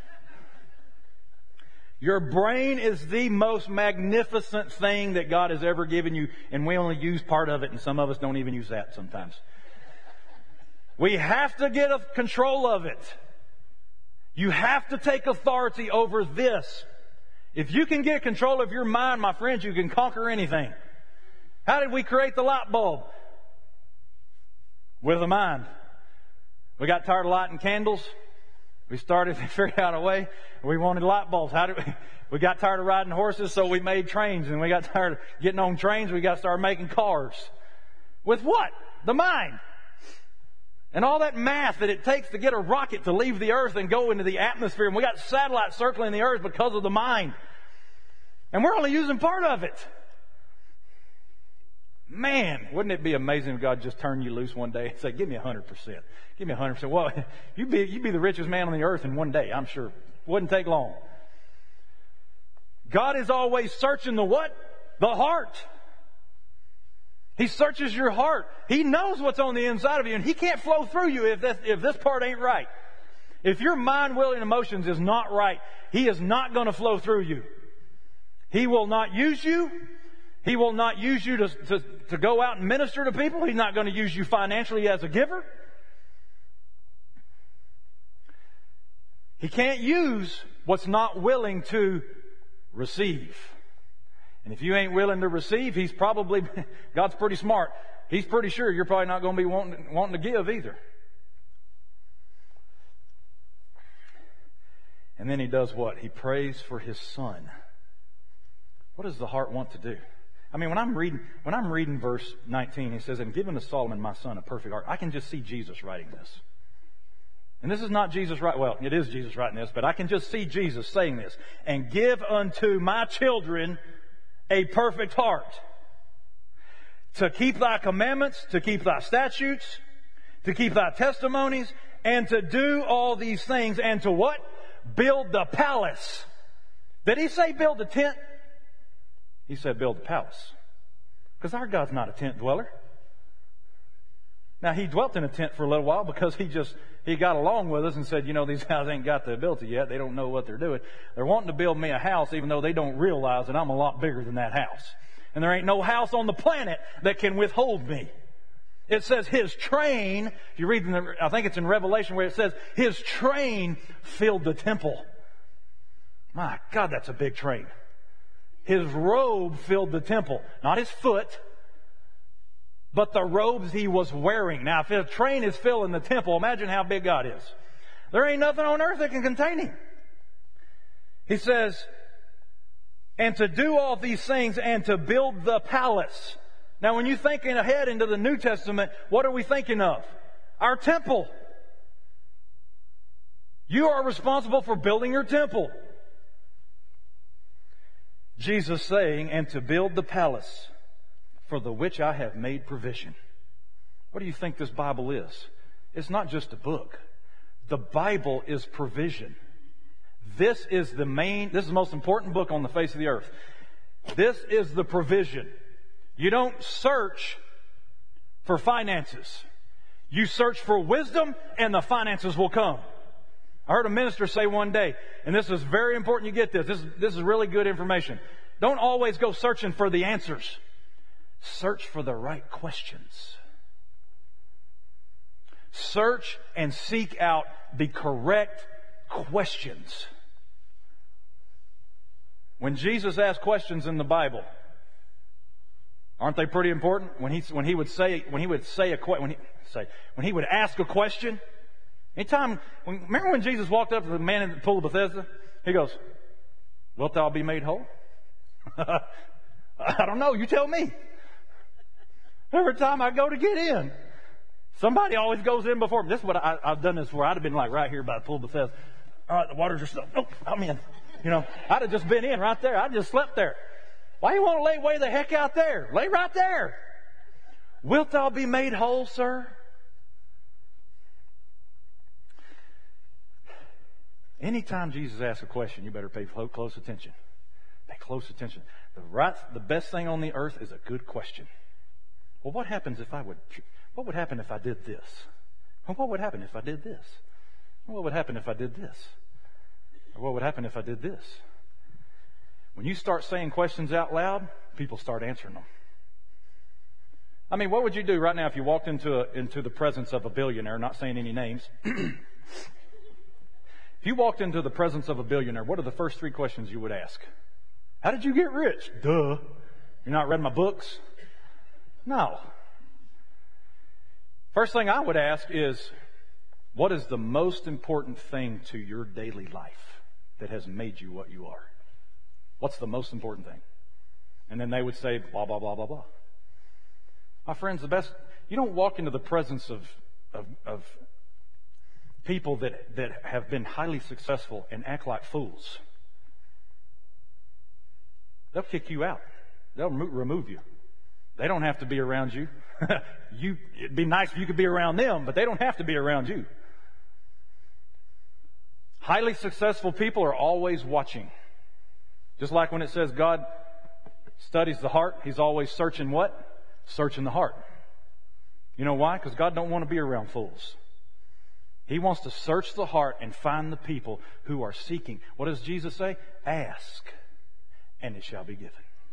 Your brain is the most magnificent thing that God has ever given you, and we only use part of it, and some of us don't even use that sometimes. We have to get a control of it. You have to take authority over this. If you can get control of your mind, my friends, you can conquer anything. How did we create the light bulb? With a mind. We got tired of lighting candles. We started to figure out a way. We wanted light bulbs. How did we? We got tired of riding horses, so we made trains. And we got tired of getting on trains. We got to start making cars. With what? The mind. And all that math that it takes to get a rocket to leave the earth and go into the atmosphere. And we got satellites circling the earth because of the mind. And we're only using part of it. Man, wouldn't it be amazing if God just turned you loose one day and said, give me a hundred percent. Give me a hundred percent. Well, you'd be, you'd be the richest man on the earth in one day, I'm sure. Wouldn't take long. God is always searching the what? The heart. He searches your heart. He knows what's on the inside of you, and He can't flow through you if this, if this part ain't right. If your mind, will, and emotions is not right, He is not going to flow through you. He will not use you. He will not use you to, to, to go out and minister to people. He's not going to use you financially as a giver. He can't use what's not willing to receive. And if you ain't willing to receive, He's probably, God's pretty smart. He's pretty sure you're probably not going to be wanting, wanting to give either. And then He does what? He prays for His Son. What does the heart want to do? I mean, when I'm reading, when I'm reading verse nineteen, he says, and give unto Solomon my son a perfect heart. I can just see Jesus writing this. And this is not Jesus writing, well, it is Jesus writing this, but I can just see Jesus saying this. And give unto my children a perfect heart, to keep thy commandments, to keep thy statutes, to keep thy testimonies, and to do all these things, and to what? Build the palace. Did He say build the tent? He said build the palace. Because our God's not a tent dweller. Now, He dwelt in a tent for a little while because He just, He got along with us and said, you know, these guys ain't got the ability yet. They don't know what they're doing. They're wanting to build me a house even though they don't realize that I'm a lot bigger than that house. And there ain't no house on the planet that can withhold me. It says His train, if you read in the, I think it's in Revelation where it says, His train filled the temple. My God, that's a big train. His robe filled the temple. Not his foot, but the robes he was wearing. Now, if a train is filling the temple, imagine how big God is. There ain't nothing on earth that can contain Him. He says, and to do all these things and to build the palace. Now, when you're thinking ahead into the New Testament, what are we thinking of? Our temple. You are responsible for building your temple. Jesus saying, and to build the palace for the which I have made provision. What do you think this Bible is? It's not just a book. The Bible is provision. This is the main, this is the most important book on the face of the earth. This is the provision. You don't search for finances. You search for wisdom and the finances will come. I heard a minister say one day, and this is very important you get this. This, this is really good information. Don't always go searching for the answers. Search for the right questions. Search and seek out the correct questions. When Jesus asked questions in the Bible, aren't they pretty important? When he when he would say when he would say a when he say when he would ask a question. Anytime, when, remember when Jesus walked up to the man in the pool of Bethesda? He goes, "Wilt thou be made whole?" I don't know. You tell me. Every time I go to get in, somebody always goes in before me. This is what I, I've done this for. I'd have been like right here by the pool of Bethesda. All right, the water's just up. Oh, I'm in. You know, I'd have just been in right there. I just slept there. Why you want to lay way the heck out there? Lay right there. Wilt thou be made whole, sir? Anytime Jesus asks a question, you better pay close attention. Pay close attention. The right, the best thing on the earth is a good question. Well, what happens if I would, what would happen if I did this? Well, what would happen if I did this? What would happen if I did this? Or what would happen if I did this? When you start saying questions out loud, people start answering them. I mean, what would you do right now if you walked into a, into the presence of a billionaire, not saying any names? If you walked into the presence of a billionaire, what are the first three questions you would ask? How did you get rich? Duh. You're not reading my books? No. First thing I would ask is, what is the most important thing to your daily life that has made you what you are? What's the most important thing? And then they would say, blah, blah, blah, blah, blah. My friends, the best, you don't walk into the presence of, of, of people that, that have been highly successful and act like fools. They'll kick you out. They'll remove you. They don't have to be around you. you. It'd be nice if you could be around them, but they don't have to be around you. Highly successful people are always watching. Just like when it says God studies the heart, He's always searching what? Searching the heart. You know why? Because God don't want to be around fools. He wants to search the heart and find the people who are seeking. What does Jesus say? Ask, and it shall be given.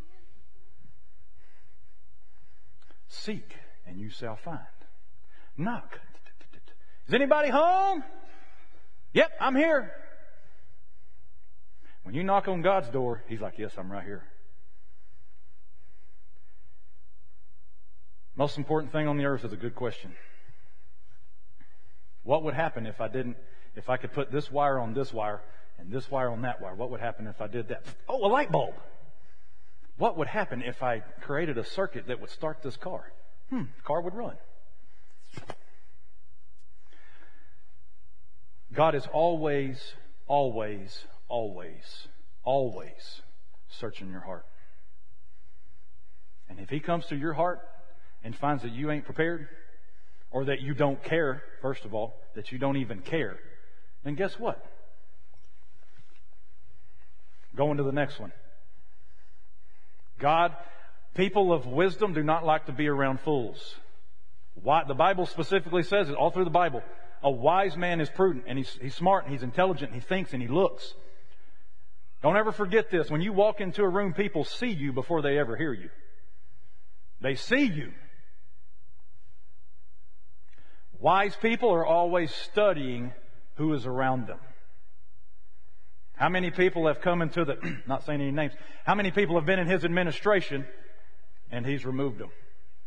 Seek, and you shall find. Knock. Is anybody home? Yep, I'm here. When you knock on God's door, He's like, yes, I'm right here. Most important thing on the earth is a good question. What would happen if I didn't, if I could put this wire on this wire and this wire on that wire? What would happen if I did that? Oh, a light bulb. What would happen if I created a circuit that would start this car? Hmm, the car would run. God is always, always, always, always searching your heart. And if He comes to your heart and finds that you ain't prepared, or that you don't care, first of all, that you don't even care, then guess what? Going to the next one. God, people of wisdom do not like to be around fools. Why? The Bible specifically says it all through the Bible. A wise man is prudent, and he's, he's smart, and he's intelligent, and he thinks, and he looks. Don't ever forget this. When you walk into a room, people see you before they ever hear you. They see you. Wise people are always studying who is around them. How many people have come into the, not saying any names, how many people have been in his administration and he's removed them?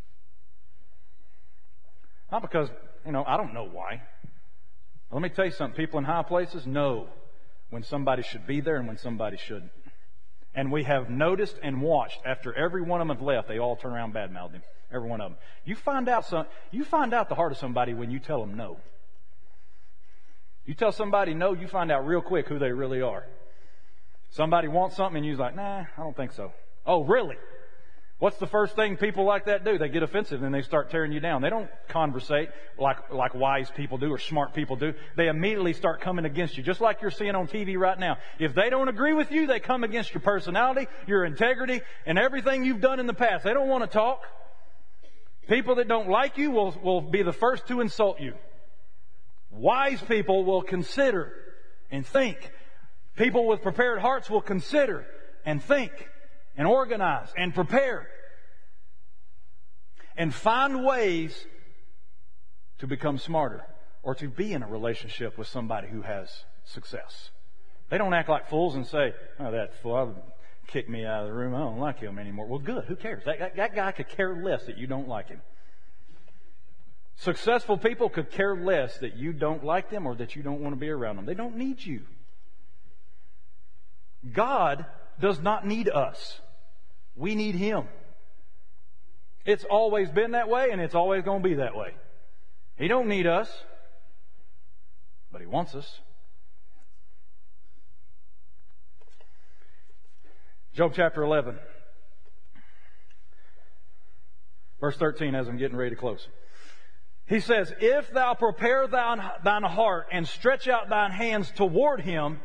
Not because, you know, I don't know why. Let me tell you something. People in high places know when somebody should be there and when somebody shouldn't. And we have noticed and watched after every one of them have left, they all turn around and badmouth him. Every one of them. You find out some, you find out the heart of somebody when you tell them no. You tell somebody no, you find out real quick who they really are. Somebody wants something and you're like, nah, I don't think so. Oh, really? What's the first thing people like that do? They get offensive and they start tearing you down. They don't conversate like, like wise people do or smart people do. They immediately start coming against you, just like you're seeing on T V right now. If they don't agree with you, they come against your personality, your integrity, and everything you've done in the past. They don't want to talk. People that don't like you will, will be the first to insult you. Wise people will consider and think. People with prepared hearts will consider and think and organize and prepare and find ways to become smarter or to be in a relationship with somebody who has success. They don't act like fools and say, oh, that fool kicked me out of the room. I don't like him anymore. Well, good. Who cares? That, that, that guy could care less that you don't like him. Successful people could care less that you don't like them or that you don't want to be around them. They don't need you. God does not need us. We need Him. It's always been that way and it's always going to be that way. He don't need us, but He wants us. Job chapter eleven. Verse thirteen as I'm getting ready to close. He says, if thou prepare thine, thine heart and stretch out thine hands toward Him,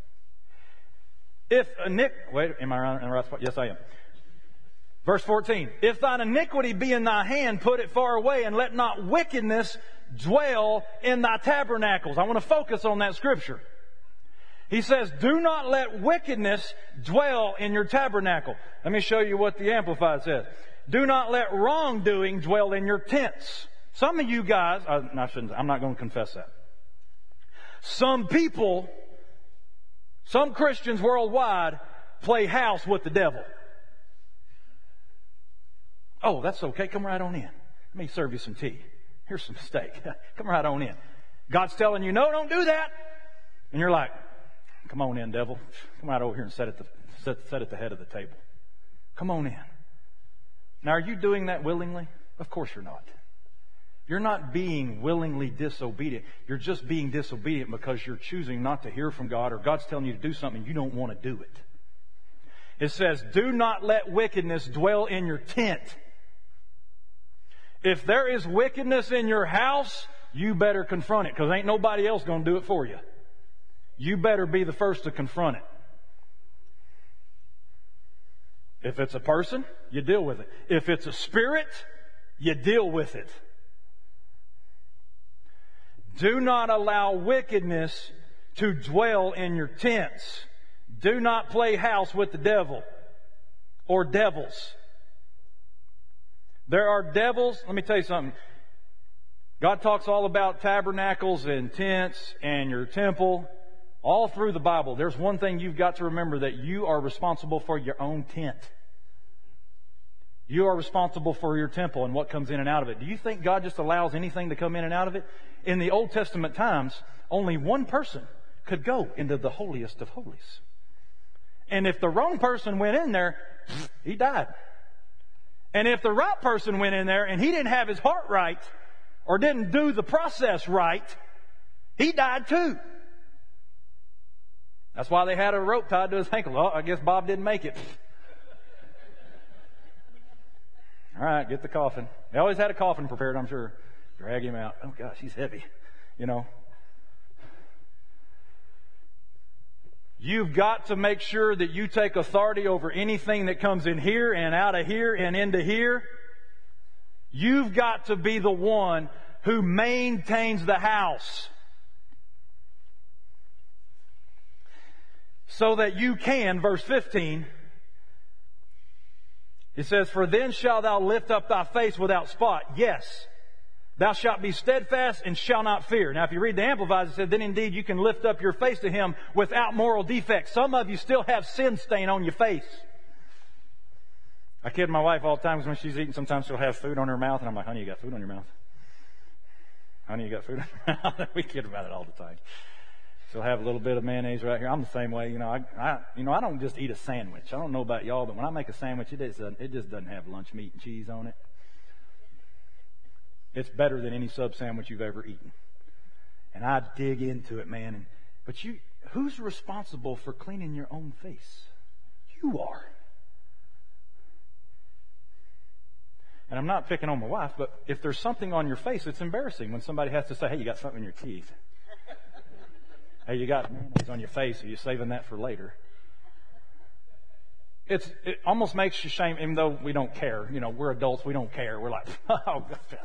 if iniquity, wait, am I in the right spot? Yes, I am. Verse fourteen, if thine iniquity be in thy hand, put it far away, and let not wickedness dwell in thy tabernacles. I want to focus on that scripture. He says, do not let wickedness dwell in your tabernacle. Let me show you what the Amplified says. Do not let wrongdoing dwell in your tents. Some of you guys, I, I shouldn't, I'm not going to confess that. Some people, some Christians worldwide play house with the devil. Oh, that's okay. Come right on in. Let me serve you some tea. Here's some steak. Come right on in. God's telling you, no, don't do that. And you're like, come on in, devil. Come right over here and sit at the, sit, sit at the head of the table. Come on in. Now, are you doing that willingly? Of course you're not. You're not being willingly disobedient. You're just being disobedient because you're choosing not to hear from God, or God's telling you to do something you don't want to do it. It says, do not let wickedness dwell in your tent. If there is wickedness in your house, you better confront it, because ain't nobody else going to do it for you. You better be the first to confront it. If it's a person, you deal with it. If it's a spirit, you deal with it. Do not allow wickedness to dwell in your tents. Do not play house with the devil or devils. There are devils. Let me tell you something. God talks all about tabernacles and tents and your temple. All through the Bible, there's one thing you've got to remember, that you are responsible for your own tent. You are responsible for your temple and what comes in and out of it. Do you think God just allows anything to come in and out of it? In the Old Testament times, only one person could go into the holiest of holies. And if the wrong person went in there, he died. And if the right person went in there and he didn't have his heart right or didn't do the process right, he died too. That's why they had a rope tied to his ankle. Well, I guess Bob didn't make it. All right, get the coffin. They always had a coffin prepared, I'm sure. Drag him out. Oh, gosh, he's heavy. You know. You've got to make sure that you take authority over anything that comes in here and out of here and into here. You've got to be the one who maintains the house, so that you can, verse fifteen, it says, for then shalt thou lift up thy face without spot. Yes, Thou shalt be steadfast and shall not fear. Now, if you read the Amplified, it said, then indeed you can lift up your face to Him without moral defect. Some of you still have sin stain on your face. I kid my wife all the time because when she's eating, sometimes she'll have food on her mouth, and I'm like, honey, you got food on your mouth? Honey, you got food on your mouth? We kid about it all the time. She'll have a little bit of mayonnaise right here. I'm the same way. You know, I, I, you know, I don't just eat a sandwich. I don't know about y'all, but when I make a sandwich, it just doesn't, it just doesn't have lunch meat and cheese on it. It's better than any sub sandwich you've ever eaten. And I dig into it, man. And, but you, who's responsible for cleaning your own face? You are. And I'm not picking on my wife, but if there's something on your face, it's embarrassing when somebody has to say, hey, you got something in your teeth. Hey, you got mayonnaise on your face. Are you saving that for later? It's, it almost makes you shame, even though we don't care. You know, we're adults, we don't care. We're like, oh,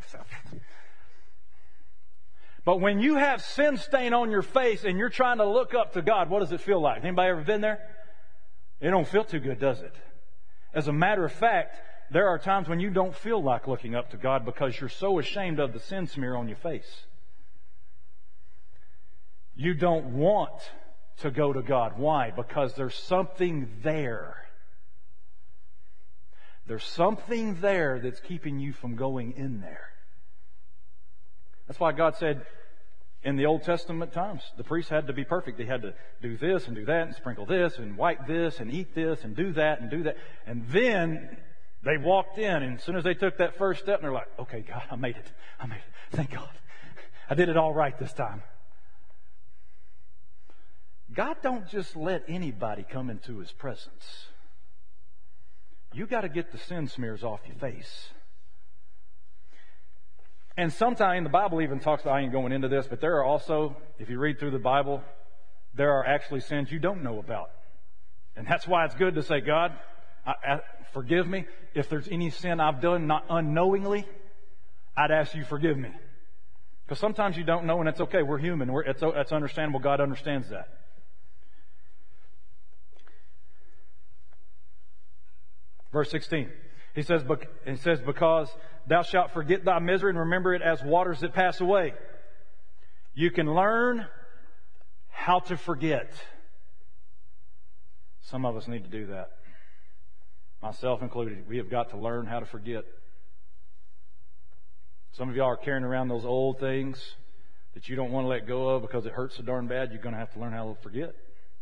but when you have sin stain on your face and you're trying to look up to God, what does it feel like? Anybody ever been there? It don't feel too good, does it? As a matter of fact, there are times when you don't feel like looking up to God because you're so ashamed of the sin smear on your face. You don't want to go to God. Why? Because there's something there. There's something there that's keeping you from going in there. That's why God said in the Old Testament times, the priests had to be perfect. They had to do this and do that and sprinkle this and wipe this and eat this and do that and do that. And then they walked in, and as soon as they took that first step, they're like, okay, God, I made it. I made it. Thank God. I did it all right this time. God don't just let anybody come into His presence. You got to get the sin smears off your face. And sometimes the Bible even talks about, I ain't going into this, but there are also, if you read through the Bible, there are actually sins you don't know about. And that's why it's good to say, God, I, I, forgive me. If there's any sin I've done not unknowingly, I'd ask you forgive me. Because sometimes you don't know, and it's okay. We're human. We're, it's, it's understandable. God understands that. Verse sixteen, he says, it says, because thou shalt forget thy misery and remember it as waters that pass away. You can learn how to forget. Some of us need to do that. Myself included. We have got to learn how to forget. Some of y'all are carrying around those old things that you don't want to let go of because it hurts so darn bad. You're going to have to learn how to forget.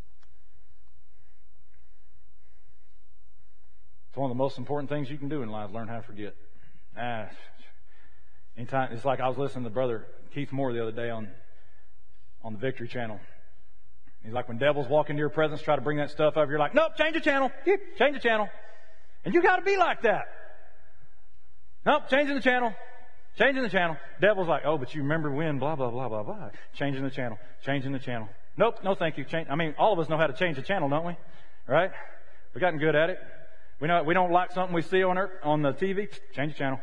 It's one of the most important things you can do in life, learn how to forget. Ah, anytime, it's like I was listening to Brother Keith Moore the other day on, on the Victory Channel. He's like, when devils walk into your presence, try to bring that stuff up, you're like, nope, change the channel. Change the channel. And you got to be like that. Nope, changing the channel. Changing the channel. Devil's like, oh, but you remember when, blah, blah, blah, blah, blah. Changing the channel. Changing the channel. Nope, no thank you. Change. I mean, all of us know how to change the channel, don't we? Right? We've gotten good at it. We know we don't like something we see on our, on the T V. Change the channel.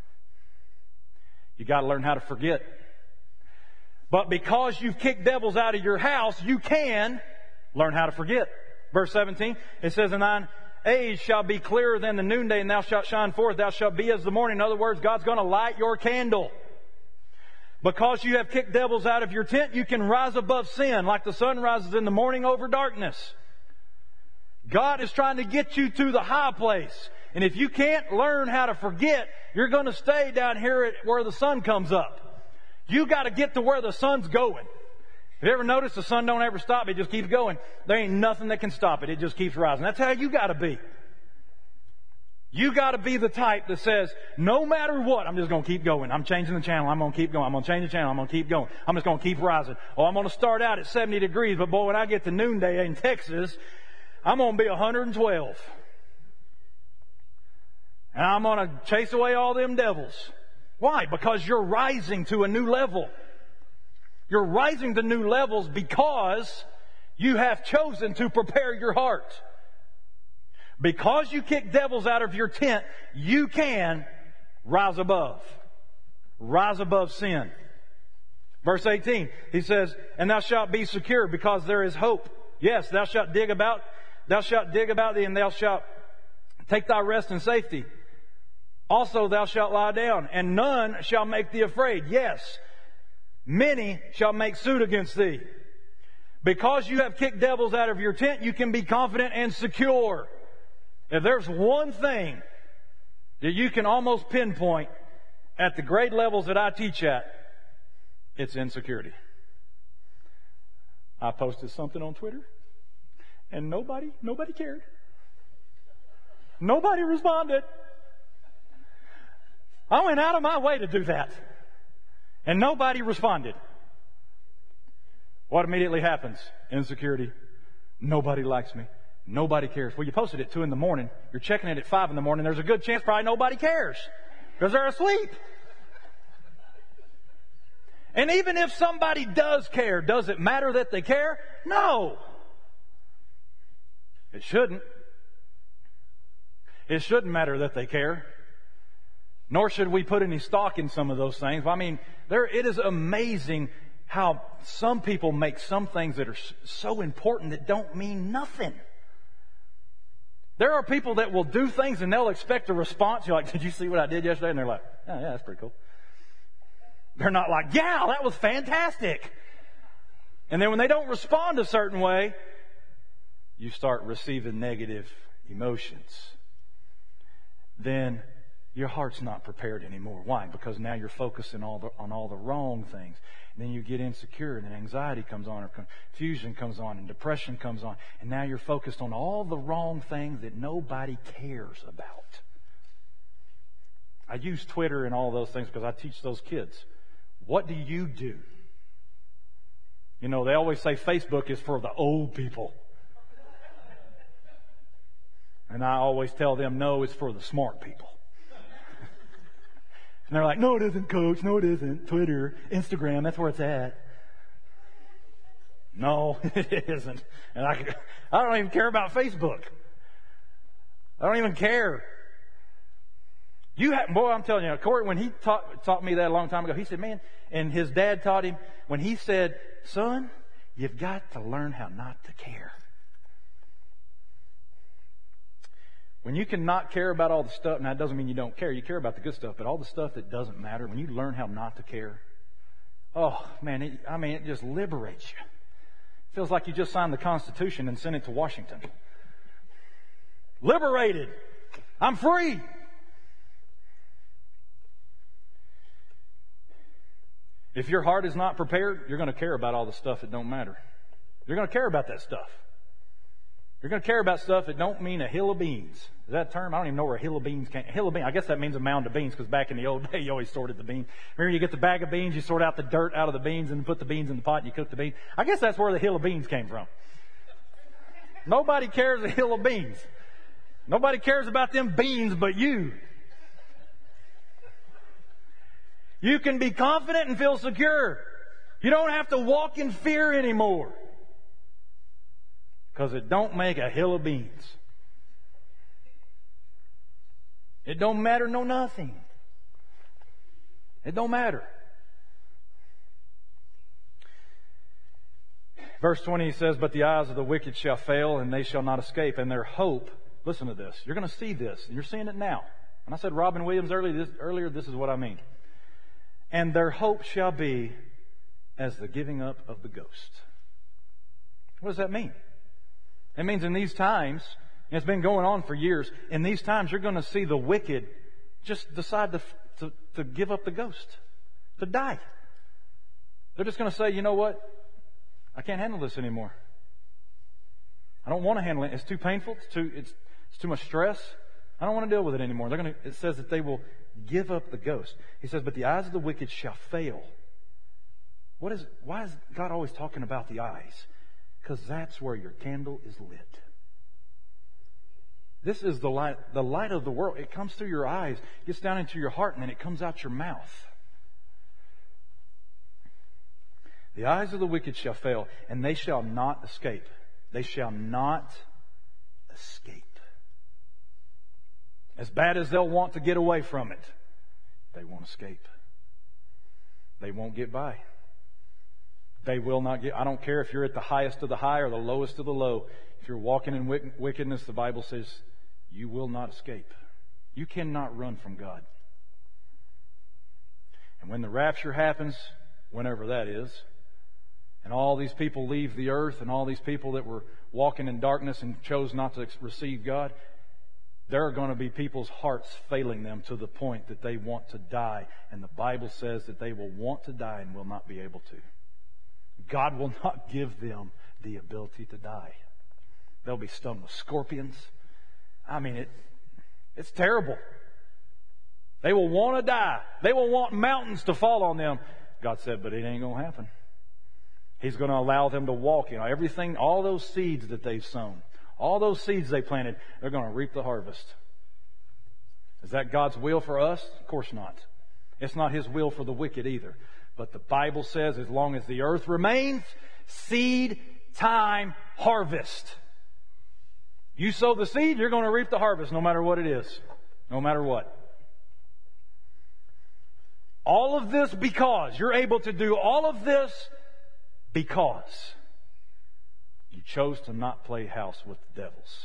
You got to learn how to forget. But because you've kicked devils out of your house, you can learn how to forget. Verse seventeen, it says, "And thine age shall be clearer than the noonday, and thou shalt shine forth. Thou shalt be as the morning." In other words, God's going to light your candle. Because you have kicked devils out of your tent, you can rise above sin like the sun rises in the morning over darkness. God is trying to get you to the high place. And if you can't learn how to forget, you're going to stay down here at where the sun comes up. You got to get to where the sun's going. Have you ever noticed the sun don't ever stop? It just keeps going. There ain't nothing that can stop it. It just keeps rising. That's how you got to be. You got to be the type that says, no matter what, I'm just going to keep going. I'm changing the channel. I'm going to keep going. I'm going to change the channel. I'm going to keep going. I'm just going to keep rising. Oh, I'm going to start out at seventy degrees, but boy, when I get to noonday in Texas, I'm going to be one hundred twelve. And I'm going to chase away all them devils. Why? Because you're rising to a new level. You're rising to new levels because you have chosen to prepare your heart. Because you kick devils out of your tent, you can rise above. Rise above sin. Verse eighteen, he says, "And thou shalt be secure because there is hope. Yes, thou shalt dig about, thou shalt dig about thee, and thou shalt take thy rest in safety." Also thou shalt lie down, and none shall make thee afraid. Yes, many shall make suit against thee. Because you have kicked devils out of your tent, you can be confident and secure. If there's one thing that you can almost pinpoint at the grade levels that I teach at, it's insecurity. I posted something on Twitter, and nobody, nobody cared. Nobody responded. I went out of my way to do that, and nobody responded. What immediately happens? Insecurity. Nobody likes me. Nobody cares. Well, you posted it at two in the morning. You're checking it at five in the morning. There's a good chance probably nobody cares because they're asleep. And even if somebody does care, does it matter that they care? No. It shouldn't. It shouldn't matter that they care. Nor should we put any stock in some of those things. I mean, there, it is amazing how some people make some things that are so important that don't mean nothing. There are people that will do things and they'll expect a response. You're like, did you see what I did yesterday? And they're like, oh, yeah, that's pretty cool. They're not like, yeah, that was fantastic. And then when they don't respond a certain way, you start receiving negative emotions. Then your heart's not prepared anymore. Why? Because now you're focusing all the, on all the wrong things. And then you get insecure, and then anxiety comes on, or confusion comes on, and depression comes on. And now you're focused on all the wrong things that nobody cares about. I use Twitter and all those things because I teach those kids. What do you do? You know, they always say Facebook is for the old people. And I always tell them, no, it's for the smart people. And they're like, no, it isn't, Coach. No, it isn't. Twitter, Instagram, that's where it's at. No, it isn't. And I, I don't even care about Facebook. I don't even care. You have, boy, I'm telling you, Corey, when he taught, taught me that a long time ago, he said, man, and his dad taught him, when he said, son, you've got to learn how not to care. When you can not care about all the stuff, now it doesn't mean you don't care. You care about the good stuff, but all the stuff that doesn't matter, when you learn how not to care, oh, man, it, I mean, it just liberates you. It feels like you just signed the Constitution and sent it to Washington. Liberated. I'm free. If your heart is not prepared, you're going to care about all the stuff that don't matter. You're going to care about that stuff. You're going to care about stuff that don't mean a hill of beans. Is that a term? I don't even know where a hill of beans came. A hill of beans. I guess that means a mound of beans because back in the old day you always sorted the beans. Remember, you get the bag of beans, you sort out the dirt out of the beans and put the beans in the pot and you cook the beans. I guess that's where the hill of beans came from. Nobody cares a hill of beans. Nobody cares about them beans but you. You can be confident and feel secure. You don't have to walk in fear anymore. Because it don't make a hill of beans. It don't matter no nothing. It don't matter. Verse twenty says, but the eyes of the wicked shall fail, and they shall not escape. And their hope, listen to this. You're going to see this. And you're seeing it now. When I said Robin Williams earlier this, earlier, this is what I mean. And their hope shall be as the giving up of the ghost. What does that mean? It means in these times, and it's been going on for years, in these times you're going to see the wicked just decide to, to, to give up the ghost, to die. They're just going to say, you know what? I can't handle this anymore. I don't want to handle it. It's too painful. It's too, it's, it's too much stress. I don't want to deal with it anymore. They're going to, it says that they will give up the ghost. He says, but the eyes of the wicked shall fail. What is, why is God always talking about the eyes? Because that's where your candle is lit. This is the light, the light of the world. It comes through your eyes, gets down into your heart, and then it comes out your mouth. The eyes of the wicked shall fail, and they shall not escape. They shall not escape. As bad as they'll want to get away from it, they won't escape. They won't get by. They will not get, I don't care if you're at the highest of the high or the lowest of the low. If you're walking in wickedness, the Bible says you will not escape. You cannot run from God. And when the rapture happens, whenever that is, and all these people leave the earth, and all these people that were walking in darkness and chose not to receive God, there are going to be people's hearts failing them to the point that they want to die. And the Bible says that they will want to die and will not be able to. God will not give them the ability to die. They'll be stung with scorpions. I mean, it, it's terrible. They will want to die. They will want mountains to fall on them. God said, but it ain't going to happen. He's going to allow them to walk. You know, everything, all those seeds that they've sown, all those seeds they planted, they're going to reap the harvest. Is that God's will for us? Of course not. It's not His will for the wicked either. But the Bible says as long as the earth remains, seed, time, harvest. You sow the seed, you're going to reap the harvest no matter what it is. No matter what. All of this because you're able to do all of this because you chose to not play house with the devils.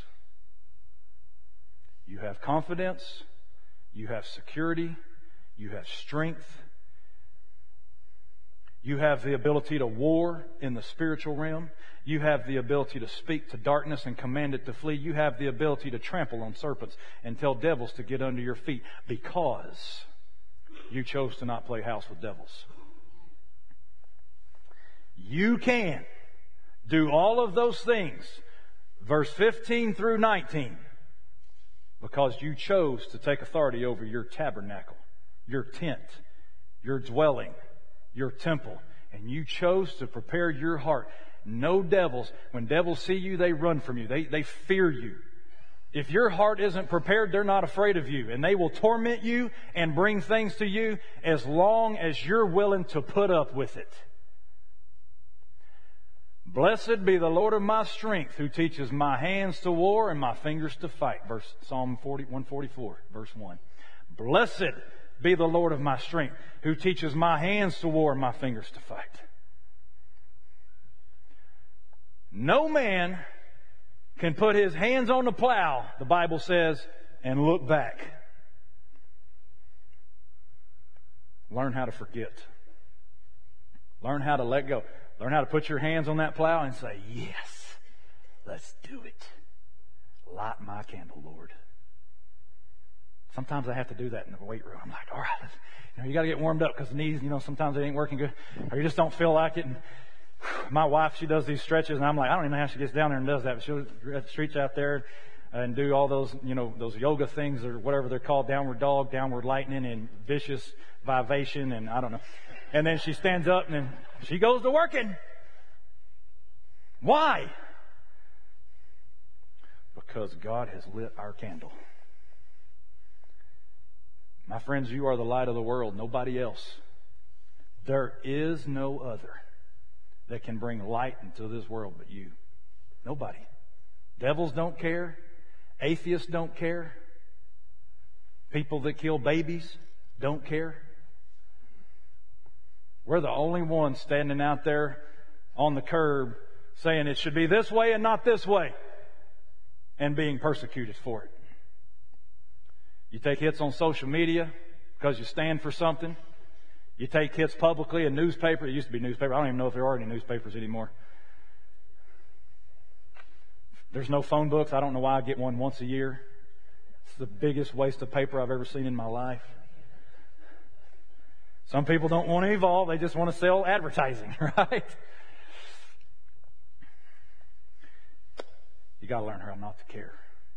You have confidence, you have security, you have strength, you have the ability to war in the spiritual realm, you have the ability to speak to darkness and command it to flee, you have the ability to trample on serpents and tell devils to get under your feet because you chose to not play house with devils. You can do all of those things, verse fifteen through nineteen, because you chose to take authority over your tabernacle, your tent, your dwelling, your temple, and you chose to prepare your heart. No devils, when devils see you, they run from you. They, they fear you. If your heart isn't prepared, they're not afraid of you, and they will torment you and bring things to you as long as you're willing to put up with it. Blessed be the Lord of my strength, who teaches my hands to war and my fingers to fight. Verse Psalm one forty-four, verse one. Blessed be the Lord of my strength, who teaches my hands to war and my fingers to fight. No man can put his hands on the plow, the Bible says, and look back. Learn how to forget. Learn how to let go. Learn how to put your hands on that plow and say, yes, let's do it. Light my candle, Lord. Sometimes I have to do that in the weight room. I'm like, all right, let's, you know, you got to get warmed up because the knees, you know, sometimes it ain't working good, or you just don't feel like it. And my wife, she does these stretches, and I'm like, I don't even know how she gets down there and does that, but she'll reach out there and do all those, you know, those yoga things or whatever they're called, downward dog, downward lightning, and vicious vivation, and I don't know. And then she stands up and then she goes to working. Why? Because God has lit our candle. My friends, you are the light of the world, nobody else. There is no other that can bring light into this world but you. Nobody. Devils don't care. Atheists don't care. People that kill babies don't care. We're the only ones standing out there on the curb saying it should be this way and not this way, and being persecuted for it. You take hits on social media because you stand for something. You take hits publicly in newspaper. It used to be newspaper. I don't even know if there are any newspapers anymore. There's no phone books. I don't know why I get one once a year. It's the biggest waste of paper I've ever seen in my life. Some people don't want to evolve. They just want to sell advertising, right? You got to learn how not to care.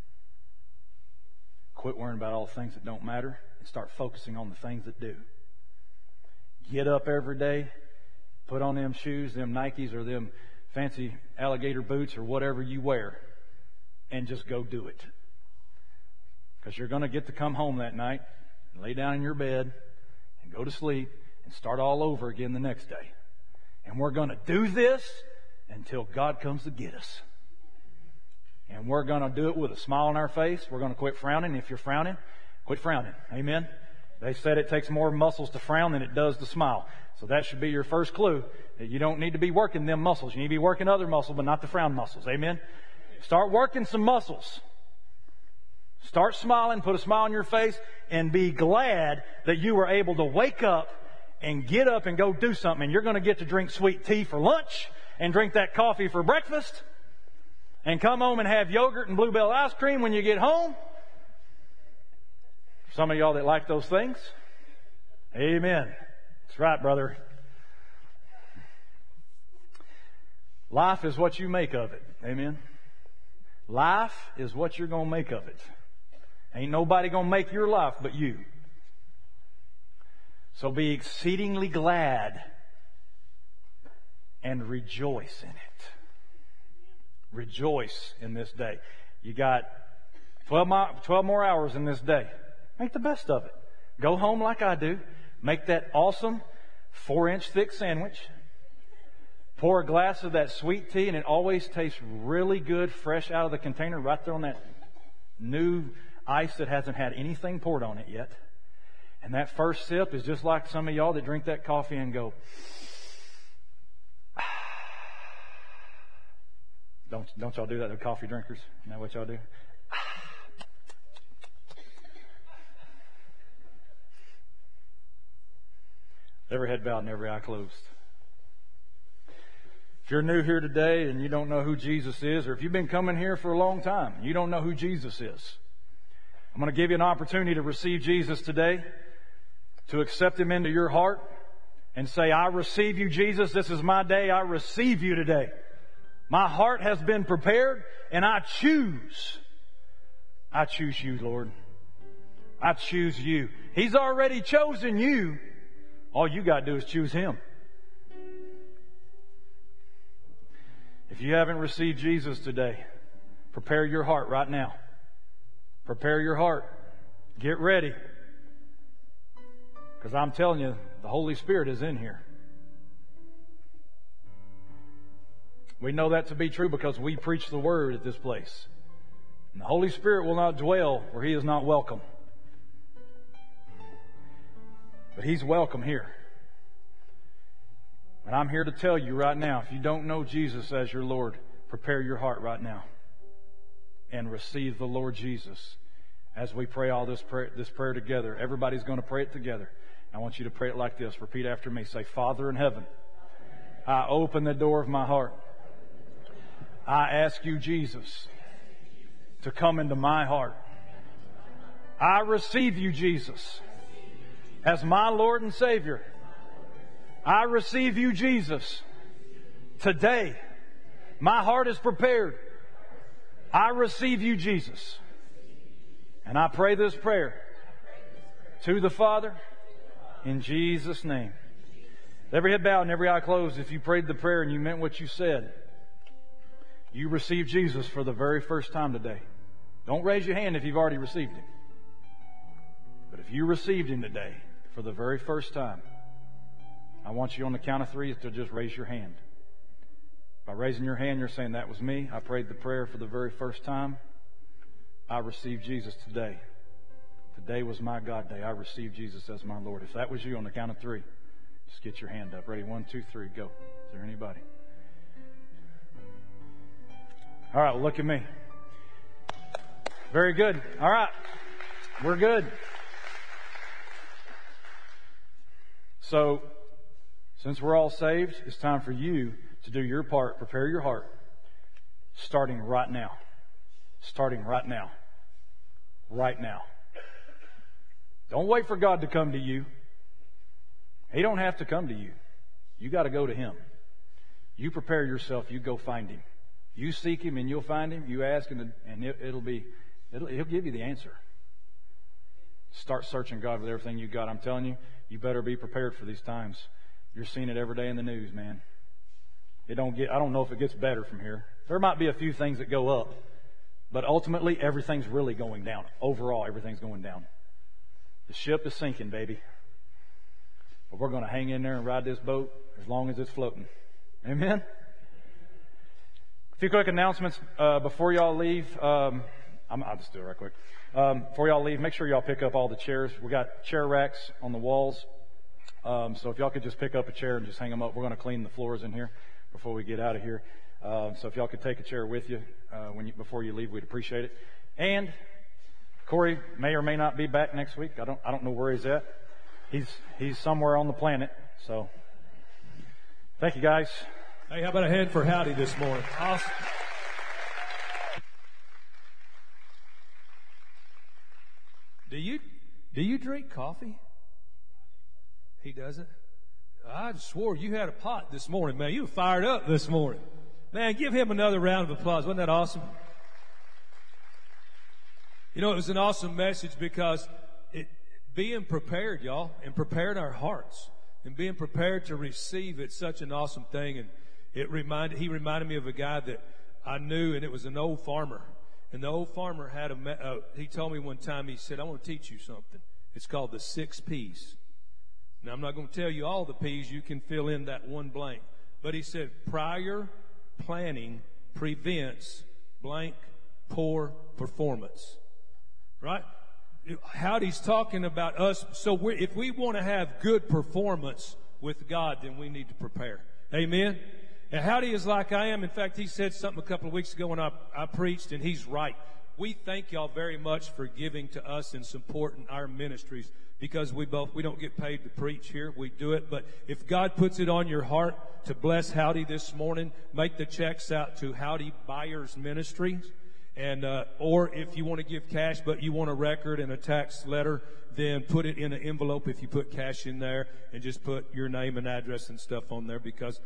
Quit worrying about all the things that don't matter and start focusing on the things that do. Get up every day, put on them shoes, them Nikes or them fancy alligator boots or whatever you wear, and just go do it. Because you're going to get to come home that night and lay down in your bed and go to sleep and start all over again the next day. And we're going to do this until God comes to get us. And we're going to do it with a smile on our face. We're going to quit frowning. If you're frowning, quit frowning. Amen? They said it takes more muscles to frown than it does to smile. So that should be your first clue that you don't need to be working them muscles. You need to be working other muscles, but not the frown muscles. Amen? Start working some muscles. Start smiling, put a smile on your face, and be glad that you were able to wake up and get up and go do something. And you're going to get to drink sweet tea for lunch and drink that coffee for breakfast and come home and have yogurt and Bluebell ice cream when you get home. Some of y'all that like those things, amen. That's right, brother. Life is what you make of it. Amen. Life is what you're going to make of it. Ain't nobody going to make your life but you. So be exceedingly glad and rejoice in it. Rejoice in this day. You got twelve more hours in this day. Make the best of it. Go home like I do. Make that awesome four-inch thick sandwich. Pour a glass of that sweet tea, and it always tastes really good, fresh out of the container, right there on that new ice that hasn't had anything poured on it yet. And that first sip is just like some of y'all that drink that coffee and go, don't, don't y'all do that to coffee drinkers? Isn't that what y'all do? Every head bowed and every eye closed. If you're new here today and you don't know who Jesus is, or if you've been coming here for a long time, you don't know who Jesus is, I'm going to give you an opportunity to receive Jesus today, to accept Him into your heart and say, I receive you, Jesus. This is my day. I receive you today. My heart has been prepared and I choose. I choose you, Lord. I choose you. He's already chosen you. All you got to do is choose Him. If you haven't received Jesus today, prepare your heart right now. Prepare your heart. Get ready. Because I'm telling you, the Holy Spirit is in here. We know that to be true because we preach the Word at this place. And the Holy Spirit will not dwell where He is not welcome. But He's welcome here. And I'm here to tell you right now, if you don't know Jesus as your Lord, prepare your heart right now and receive the Lord Jesus as we pray all this prayer, this prayer together. Everybody's going to pray it together. I want you to pray it like this. Repeat after me. Say, Father in heaven, I open the door of my heart. I ask you, Jesus, to come into my heart. I receive you, Jesus, as my Lord and Savior. I receive you, Jesus, today. My heart is prepared. I receive you, Jesus. And I pray this prayer to the Father in Jesus' name. Every head bowed and every eye closed. If you prayed the prayer and you meant what you said, you received Jesus for the very first time today. Don't raise your hand if you've already received Him. But if you received Him today for the very first time, I want you on the count of three to just raise your hand. By raising your hand, you're saying, that was me. I prayed the prayer for the very first time. I received Jesus today. Today was my God day. I received Jesus as my Lord. If that was you, on the count of three, just get your hand up. Ready? One, two, three, go. Is there anybody? All right, well, look at me. Very good. All right. We're good. So, since we're all saved, it's time for you to do your part. Prepare your heart. Starting right now. Starting right now. Right now. Don't wait for God to come to you. He don't have to come to you. You got to go to Him. You prepare yourself. You go find Him. You seek Him and you'll find Him. You ask and, and it, it'll be, it'll, He'll give you the answer. Start searching God with everything you got. I'm telling you, you better be prepared for these times. You're seeing it every day in the news, man. It don't get, I don't know if it gets better from here. There might be a few things that go up, but ultimately everything's really going down. Overall, everything's going down. The ship is sinking, baby. But we're going to hang in there and ride this boat as long as it's floating. Amen? A few quick announcements uh, before y'all leave. Um, I'm, I'll just do it right quick. Um, before y'all leave, make sure y'all pick up all the chairs. We got chair racks on the walls. Um, so if y'all could just pick up a chair and just hang them up. We're going to clean the floors in here before we get out of here. Uh, so if y'all could take a chair with you, uh, when you before you leave, we'd appreciate it. And Corey may or may not be back next week. I don't I don't know where he's at. He's he's somewhere on the planet. So thank you, guys. Hey, how about a hand for Howdy this morning? Awesome. Do you do you drink coffee? He doesn't. I swore you had a pot this morning, man. You were fired up this morning. Man, give him another round of applause. Wasn't that awesome? You know, it was an awesome message because it being prepared, y'all, and prepared our hearts and being prepared to receive it's such an awesome thing. And it reminded he reminded me of a guy that I knew, and it was an old farmer. And the old farmer had a, uh, he told me one time, he said, I want to teach you something. It's called the six P's. Now, I'm not going to tell you all the P's. You can fill in that one blank. But he said, prior planning prevents blank poor performance. Right? Howdy's talking about us. So we're, if we want to have good performance with God, then we need to prepare. Amen? And Howdy is like I am. In fact, he said something a couple of weeks ago when I, I preached, and he's right. We thank y'all very much for giving to us and supporting our ministries because we both, we don't get paid to preach here. We do it. But if God puts it on your heart to bless Howdy this morning, make the checks out to Howdy Buyers Ministries. And, uh, or if you want to give cash, but you want a record and a tax letter, then put it in an envelope if you put cash in there and just put your name and address and stuff on there because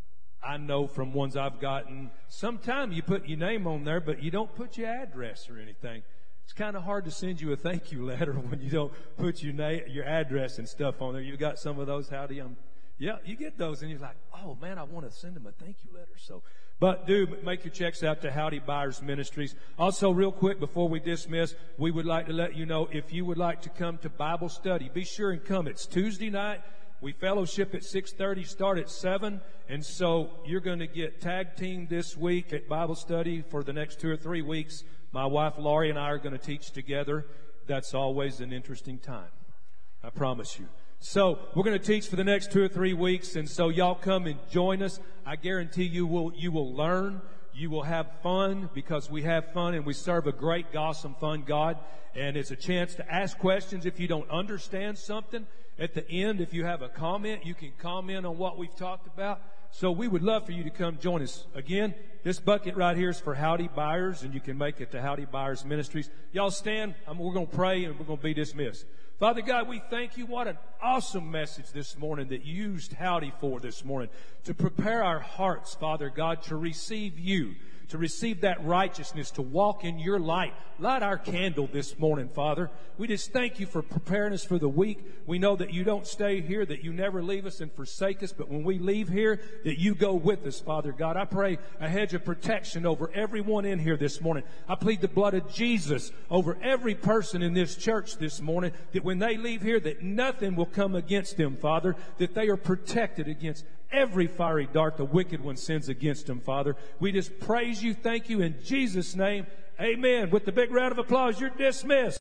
I know from ones I've gotten, sometimes you put your name on there, but you don't put your address or anything. It's kind of hard to send you a thank you letter when you don't put your name, your address and stuff on there. You got some of those, Howdy? Um, yeah, you get those, and you're like, oh, man, I want to send them a thank you letter. So, but do make your checks out to Howdy Buyers Ministries. Also, real quick, before we dismiss, we would like to let you know if you would like to come to Bible study, be sure and come. It's Tuesday night. We fellowship at six thirty, start at seven, and so you're going to get tag teamed this week at Bible study for the next two or three weeks. My wife Laurie and I are going to teach together. That's always an interesting time. I promise you. So we're going to teach for the next two or three weeks, and so y'all come and join us. I guarantee you will you will learn. You will have fun because we have fun and we serve a great, awesome, fun God. And it's a chance to ask questions if you don't understand something. At the end, if you have a comment, you can comment on what we've talked about. So we would love for you to come join us. Again, this bucket right here is for Howdy Buyers, and you can make it to Howdy Buyers Ministries. Y'all stand. I mean, we're going to pray, and we're going to be dismissed. Father God, we thank you. What an awesome message this morning that you used Howdy for this morning to prepare our hearts, Father God, to receive you, to receive that righteousness, to walk in your light. Light our candle this morning, Father. We just thank you for preparing us for the week. We know that you don't stay here, that you never leave us and forsake us, but when we leave here, that you go with us, Father God. I pray a hedge of protection over everyone in here this morning. I plead the blood of Jesus over every person in this church this morning, that when they leave here, that nothing will come against them, Father, that they are protected against every fiery dart the wicked one sends against them, Father. We just praise you, thank you in Jesus' name. Amen. With the big round of applause, you're dismissed.